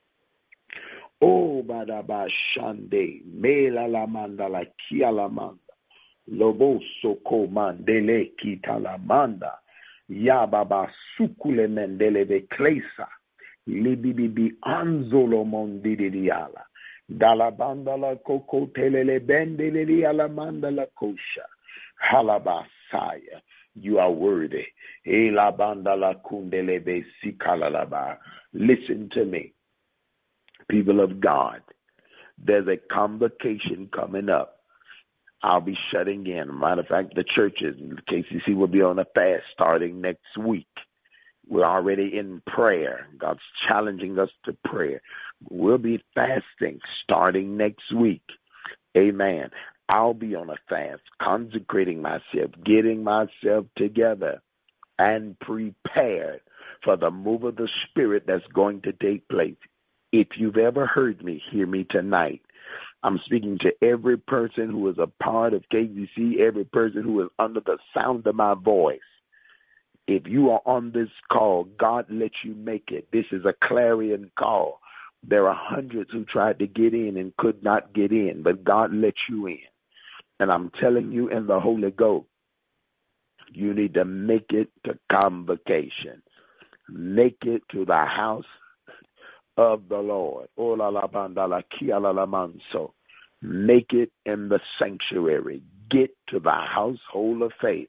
O badaba shande. Me la la manda la kia la manda. Lobo soko mandele kita la manda. Ya baba sukule mendele be klesa. Libibi anzolo mondidi diala. Dala banda la koko telele bendele diala manda la kosha. Halabasaya, you are worthy. Listen to me, people of God. There's a convocation coming up. I'll be shutting in. Matter of fact, the churches, K C C will be on a fast starting next week. We're already in prayer. God's challenging us to prayer. We'll be fasting starting next week. Amen. I'll be on a fast, consecrating myself, getting myself together and prepared for the move of the Spirit that's going to take place. If you've ever heard me, hear me tonight. I'm speaking to every person who is a part of K C C, every person who is under the sound of my voice. If you are on this call, God let you make it. This is a clarion call. There are hundreds who tried to get in and could not get in, but God let you in. And I'm telling you in the Holy Ghost, you need to make it to convocation. Make it to the house of the Lord. Make it in the sanctuary. Get to the household of faith.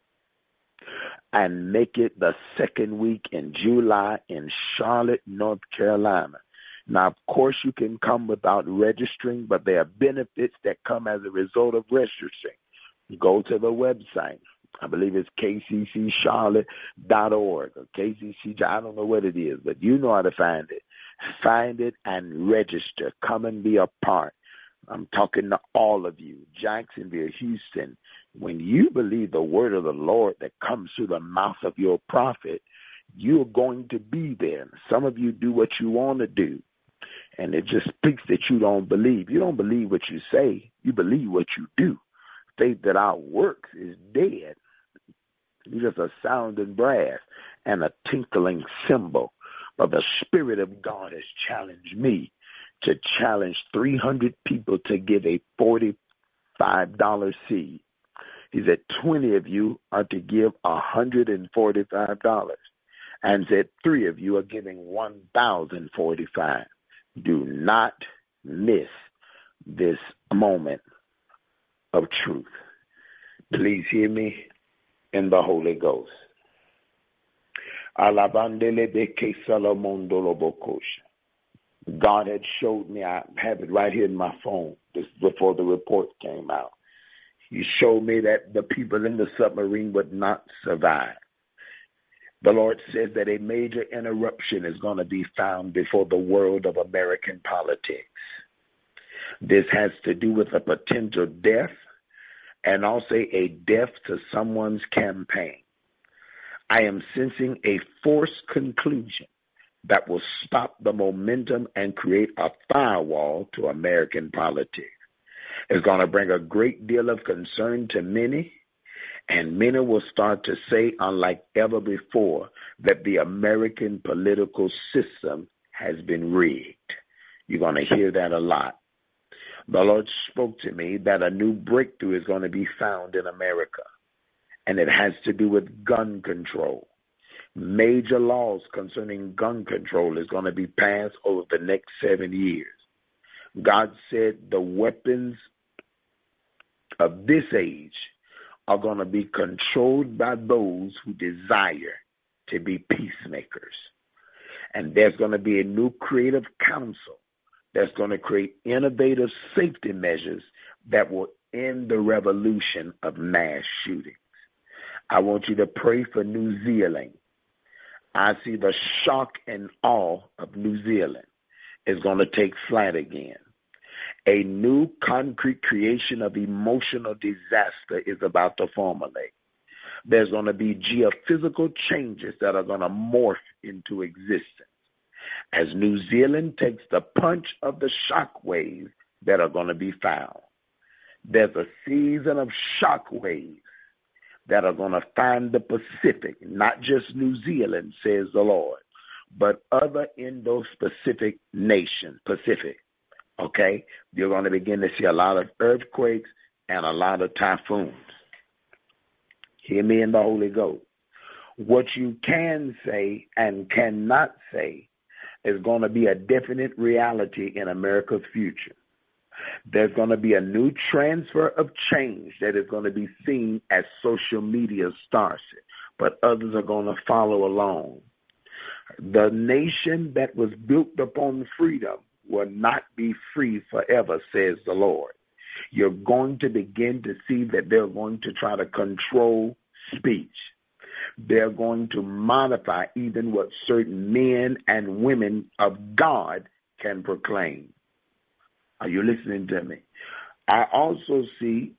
And make it the second week in July in Charlotte, North Carolina. Now, of course, you can come without registering, but there are benefits that come as a result of registering. Go to the website. I believe it's K C C Charlotte dot org or K C C, I don't know what it is, but you know how to find it. Find it and register. Come and be a part. I'm talking to all of you, Jacksonville, Houston. When you believe the word of the Lord that comes through the mouth of your prophet, you're going to be there. Some of you do what you want to do. And it just speaks that you don't believe. You don't believe what you say. You believe what you do. Faith that our works is dead. It's just a sounding brass and a tinkling cymbal. But the Spirit of God has challenged me to challenge three hundred people to give a forty-five dollars seed. He said twenty of you are to give one hundred forty-five dollars. And said three of you are giving one thousand forty-five dollars. Do not miss this moment of truth. Please hear me in the Holy Ghost. God had showed me, I have it right here in my phone just before the report came out. He showed me that the people in the submarine would not survive. The Lord says that a major interruption is going to be found before the world of American politics. This has to do with a potential death and also a death to someone's campaign. I am sensing a forced conclusion that will stop the momentum and create a firewall to American politics. It's going to bring a great deal of concern to many. And many will start to say, unlike ever before, that the American political system has been rigged. You're going to hear that a lot. The Lord spoke to me that a new breakthrough is going to be found in America, and it has to do with gun control. Major laws concerning gun control is going to be passed over the next seven years. God said the weapons of this age are going to be controlled by those who desire to be peacemakers. And there's going to be a new creative council that's going to create innovative safety measures that will end the revolution of mass shootings. I want you to pray for New Zealand. I see the shock and awe of New Zealand is going to take flight again. A new concrete creation of emotional disaster is about to formulate. There's going to be geophysical changes that are going to morph into existence as New Zealand takes the punch of the shock waves that are going to be found. There's a season of shock waves that are going to find the Pacific, not just New Zealand, says the Lord, but other Indo-Pacific nations, Pacific, okay? You're going to begin to see a lot of earthquakes and a lot of typhoons. Hear me in the Holy Ghost. What you can say and cannot say is going to be a definite reality in America's future. There's going to be a new transfer of change that is going to be seen as social media starts it, but others are going to follow along. The nation that was built upon freedom will not be free forever, says the Lord. You're going to begin to see that they're going to try to control speech. They're going to modify even what certain men and women of God can proclaim. Are you listening to me? I also see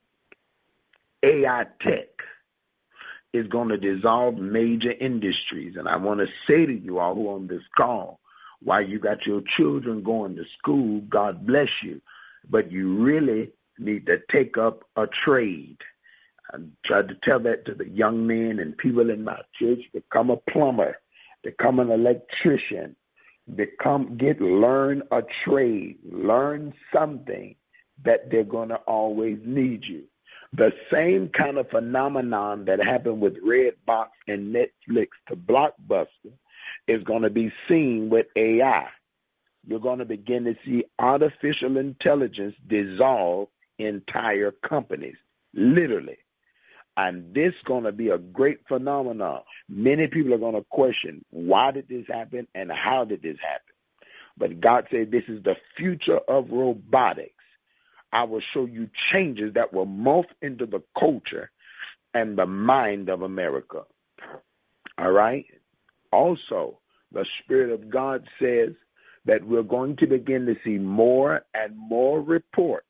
A I tech is going to dissolve major industries. And I want to say to you all who are on this call, while you got your children going to school, God bless you, but you really need to take up a trade. I tried to tell that to the young men and people in my church. Become a plumber, become an electrician, become, get, learn a trade, learn something that they're going to always need you. The same kind of phenomenon that happened with Redbox and Netflix to Blockbuster is going to be seen with A I. You're going to begin to see artificial intelligence dissolve entire companies, literally. And this is going to be a great phenomenon. Many people are going to question, why did this happen and how did this happen? But God said this is the future of robotics. I will show you changes that will morph into the culture and the mind of America. All right? Also, the Spirit of God says that we're going to begin to see more and more reports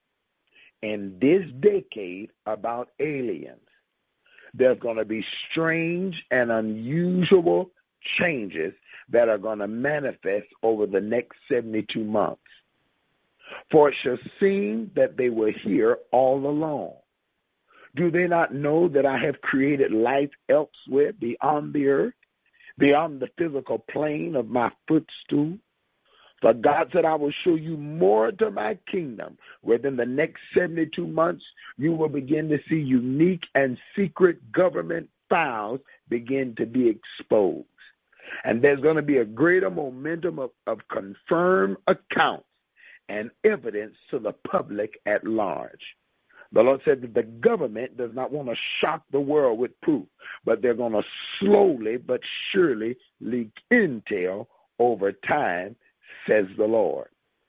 in this decade about aliens. There's going to be strange and unusual changes that are going to manifest over the next seventy-two months. For it shall seem that they were here all along. Do they not know that I have created life elsewhere beyond the earth, beyond the physical plane of my footstool? For God said, I will show you more to my kingdom. Within the next seventy-two months, you will begin to see unique and secret government files begin to be exposed. And there's going to be a greater momentum of, of confirmed accounts and evidence to the public at large. The Lord said that the government does not want to shock the world with proof, but they're going to slowly but surely leak intel over time, says the Lord.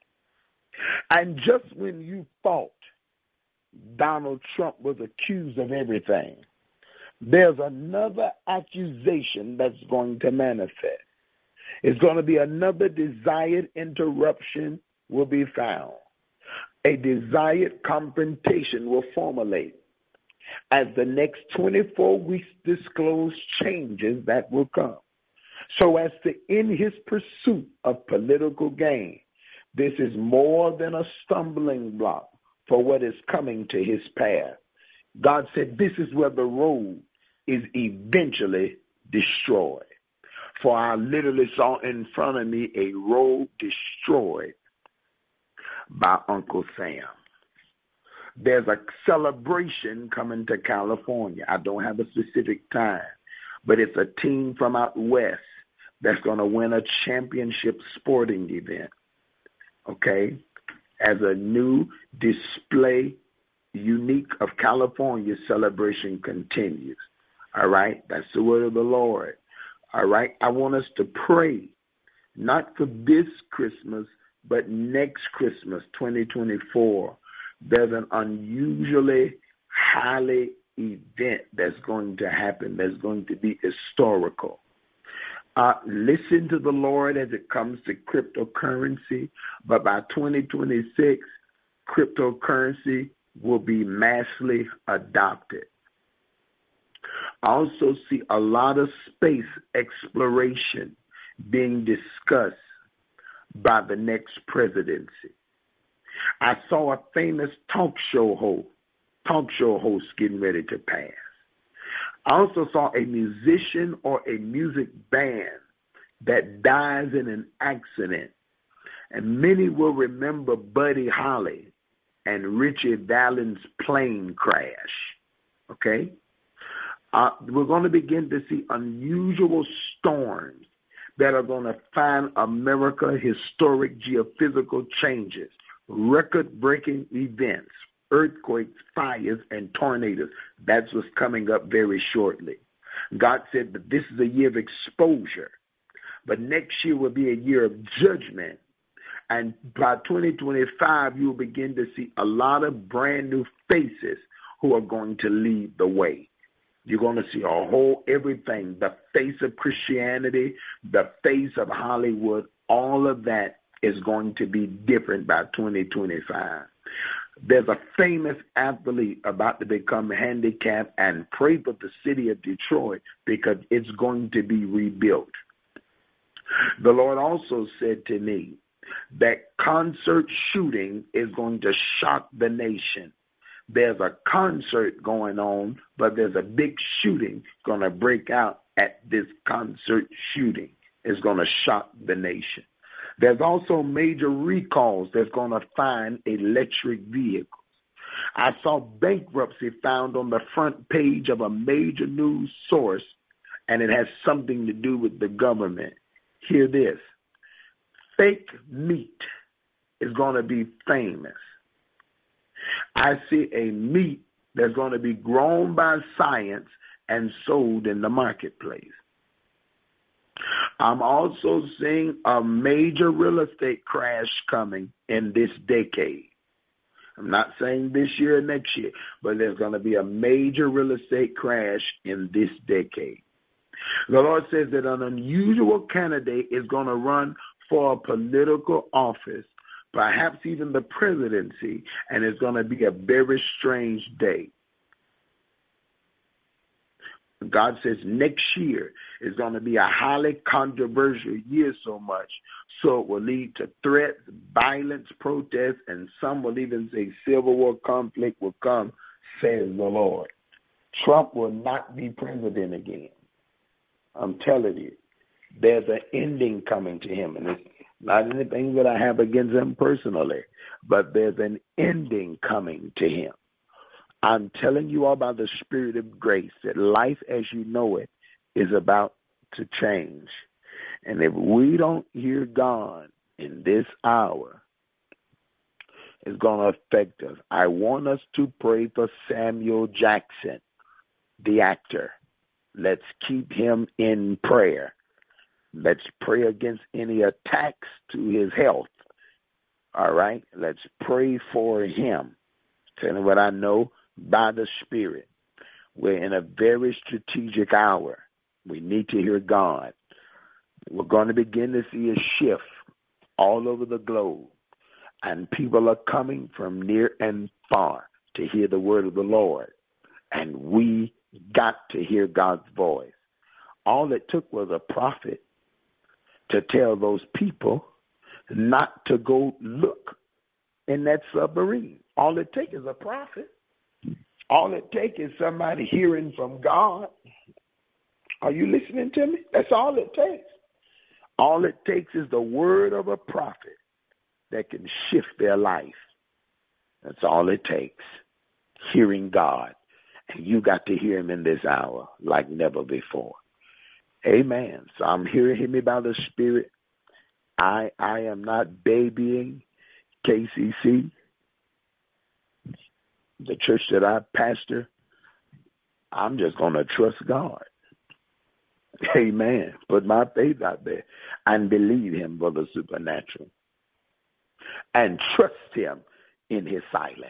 And just when you thought Donald Trump was accused of everything, there's another accusation that's going to manifest. It's going to be another desired interruption will be found. A desired confrontation will formulate as the next twenty-four weeks disclose changes that will come. So as to end his pursuit of political gain, this is more than a stumbling block for what is coming to his path. God said this is where the road is eventually destroyed. For I literally saw in front of me a road destroyed by Uncle Sam. There's a celebration coming to California. I don't have a specific time, but it's a team from out west that's going to win a championship sporting event. Okay? as a new display unique of California celebration continues. All right, that's the word of the Lord. All right, I want us to pray, not for this Christmas, but next Christmas, twenty twenty-four. There's an unusually highly event that's going to happen, that's going to be historical. Uh, listen to the Lord as it comes to cryptocurrency, but by twenty twenty-six, cryptocurrency will be massively adopted. I also see a lot of space exploration being discussed by the next presidency. I saw a famous talk show host, talk show host getting ready to pass. I also saw a musician or a music band that dies in an accident. And many will remember Buddy Holly and Richie Valens' plane crash. Okay? Uh, we're going to begin to see unusual storms that are going to find America historic geophysical changes, record-breaking events, earthquakes, fires, and tornadoes. That's what's coming up very shortly. God said that this is a year of exposure, but next year will be a year of judgment. And by twenty twenty-five, you'll begin to see a lot of brand new faces who are going to lead the way. You're going to see a whole everything, the face of Christianity, the face of Hollywood, all of that is going to be different by twenty twenty-five. There's a famous athlete about to become handicapped, and pray for the city of Detroit because it's going to be rebuilt. The Lord also said to me that concert shooting is going to shock the nation. There's a concert going on, but there's a big shooting going to break out at this concert shooting. It's going to shock the nation. There's also major recalls that's going to find electric vehicles. I saw bankruptcy found on the front page of a major news source, and it has something to do with the government. Hear this. Fake meat is going to be famous. I see a meat that's going to be grown by science and sold in the marketplace. I'm also seeing a major real estate crash coming in this decade. I'm not saying this year or next year, but there's going to be a major real estate crash in this decade. The Lord says that an unusual candidate is going to run for a political office, perhaps even the presidency, and it's going to be a very strange day. God says next year is going to be a highly controversial year so much, so it will lead to threats, violence, protests, and some will even say civil war conflict will come, says the Lord. Trump will not be president again. I'm telling you, there's an ending coming to him, and it's not anything that I have against him personally, but there's an ending coming to him. I'm telling you all about the spirit of grace, that life as you know it is about to change. And if we don't hear God in this hour, it's going to affect us. I want us to pray for Samuel Jackson, the actor. Let's keep him in prayer. Let's pray against any attacks to his health. All right? Let's pray for him. Tell you what I know by the Spirit. We're in a very strategic hour. We need to hear God. We're going to begin to see a shift all over the globe. And people are coming from near and far to hear the word of the Lord. And we got to hear God's voice. All it took was a prophet to tell those people not to go look in that submarine. All it takes is a prophet. All it takes is somebody hearing from God. Are you listening to me? That's all it takes. All it takes is the word of a prophet that can shift their life. That's all it takes. Hearing God. And you got to hear him in this hour like never before. Amen. So I'm hearing me by the Spirit. I I am not babying K C C, the church that I pastor, I'm just going to trust God. Amen. Put my faith out there and believe him for the supernatural and trust him in his silence.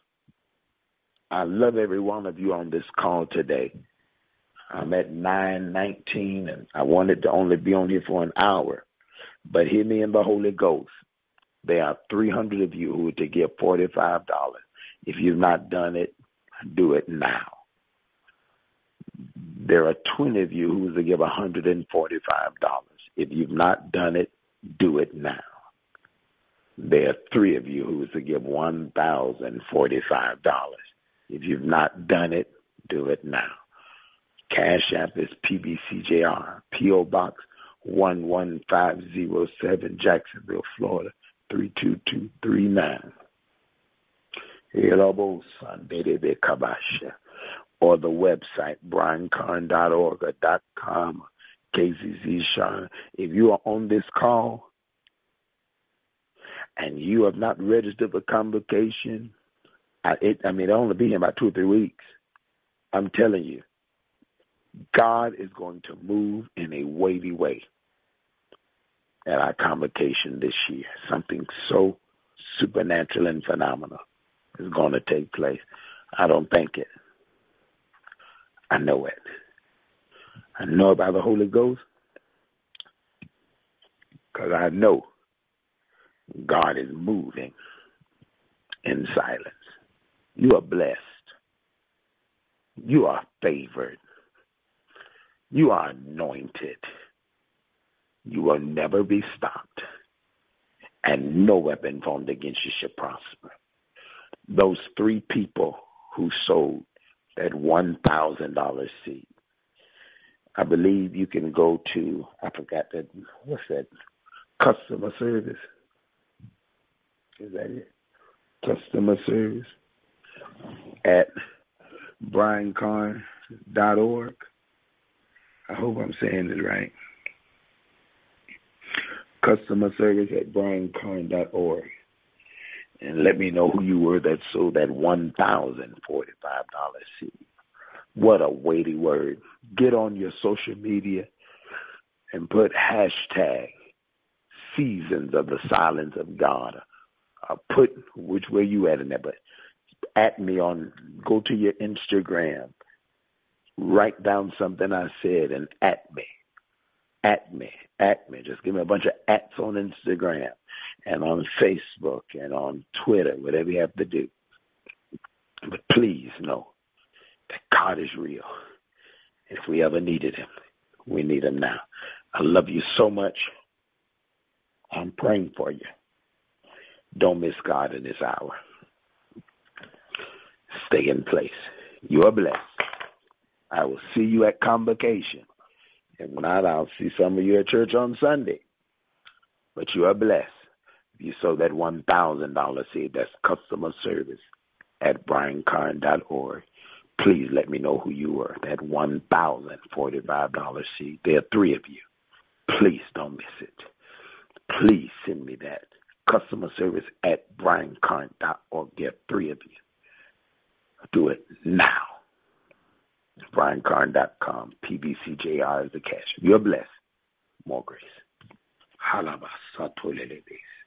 I love every one of you on this call today. I'm at nine nineteen, and I wanted to only be on here for an hour. But hear me in the Holy Ghost. There are three hundred of you who are to give forty-five dollars. If you've not done it, do it now. There are twenty of you who are to give one hundred forty-five dollars. If you've not done it, do it now. There are three of you who are to give one thousand forty-five dollars. If you've not done it, do it now. Cash App is P B C J R, P O Box one one five zero seven, Jacksonville, Florida, three two two three nine. Or the website, brian carn dot org or dot com, K Z Z Sean. If you are on this call and you have not registered for convocation, I, it, I mean, it'll only be here about two or three weeks. I'm telling you, God is going to move in a weighty way at our convocation this year. Something so supernatural and phenomenal is going to take place. I don't think it. I know it. I know about the Holy Ghost because I know God is moving in silence. You are blessed. You are favored. You are anointed. You will never be stopped, and no weapon formed against you shall prosper. Those three people who sold that one thousand dollars seed, I believe you can go to, I forgot that, what's that, customer service. Is that it? Customer service at brian carn dot org. I hope I'm saying it right. Customer service at brian carn dot org. And let me know who you were that sold that one thousand forty-five dollars seed. What a weighty word. Get on your social media and put hashtag seasons of the silence of God. Uh, put which way you at in there, but at me on, go to your Instagram, write down something I said and at me, at me, at me. Just give me a bunch of ats on Instagram and on Facebook and on Twitter, whatever you have to do. But please know that God is real. If we ever needed him, we need him now. I love you so much. I'm praying for you. Don't miss God in this hour. Stay in place. You are blessed. I will see you at convocation. If not, I'll see some of you at church on Sunday. But you are blessed. If you sow that one thousand dollars seed, that's customer service at brian carn dot org. Please let me know who you were. That one thousand forty-five dollars seed. There are three of you. Please don't miss it. Please send me that. Customer service at brian carn dot org. There are three of you. Do it now. brian carn dot com. P B C J R is the cash. You're blessed. More grace. Halabasatolelebes.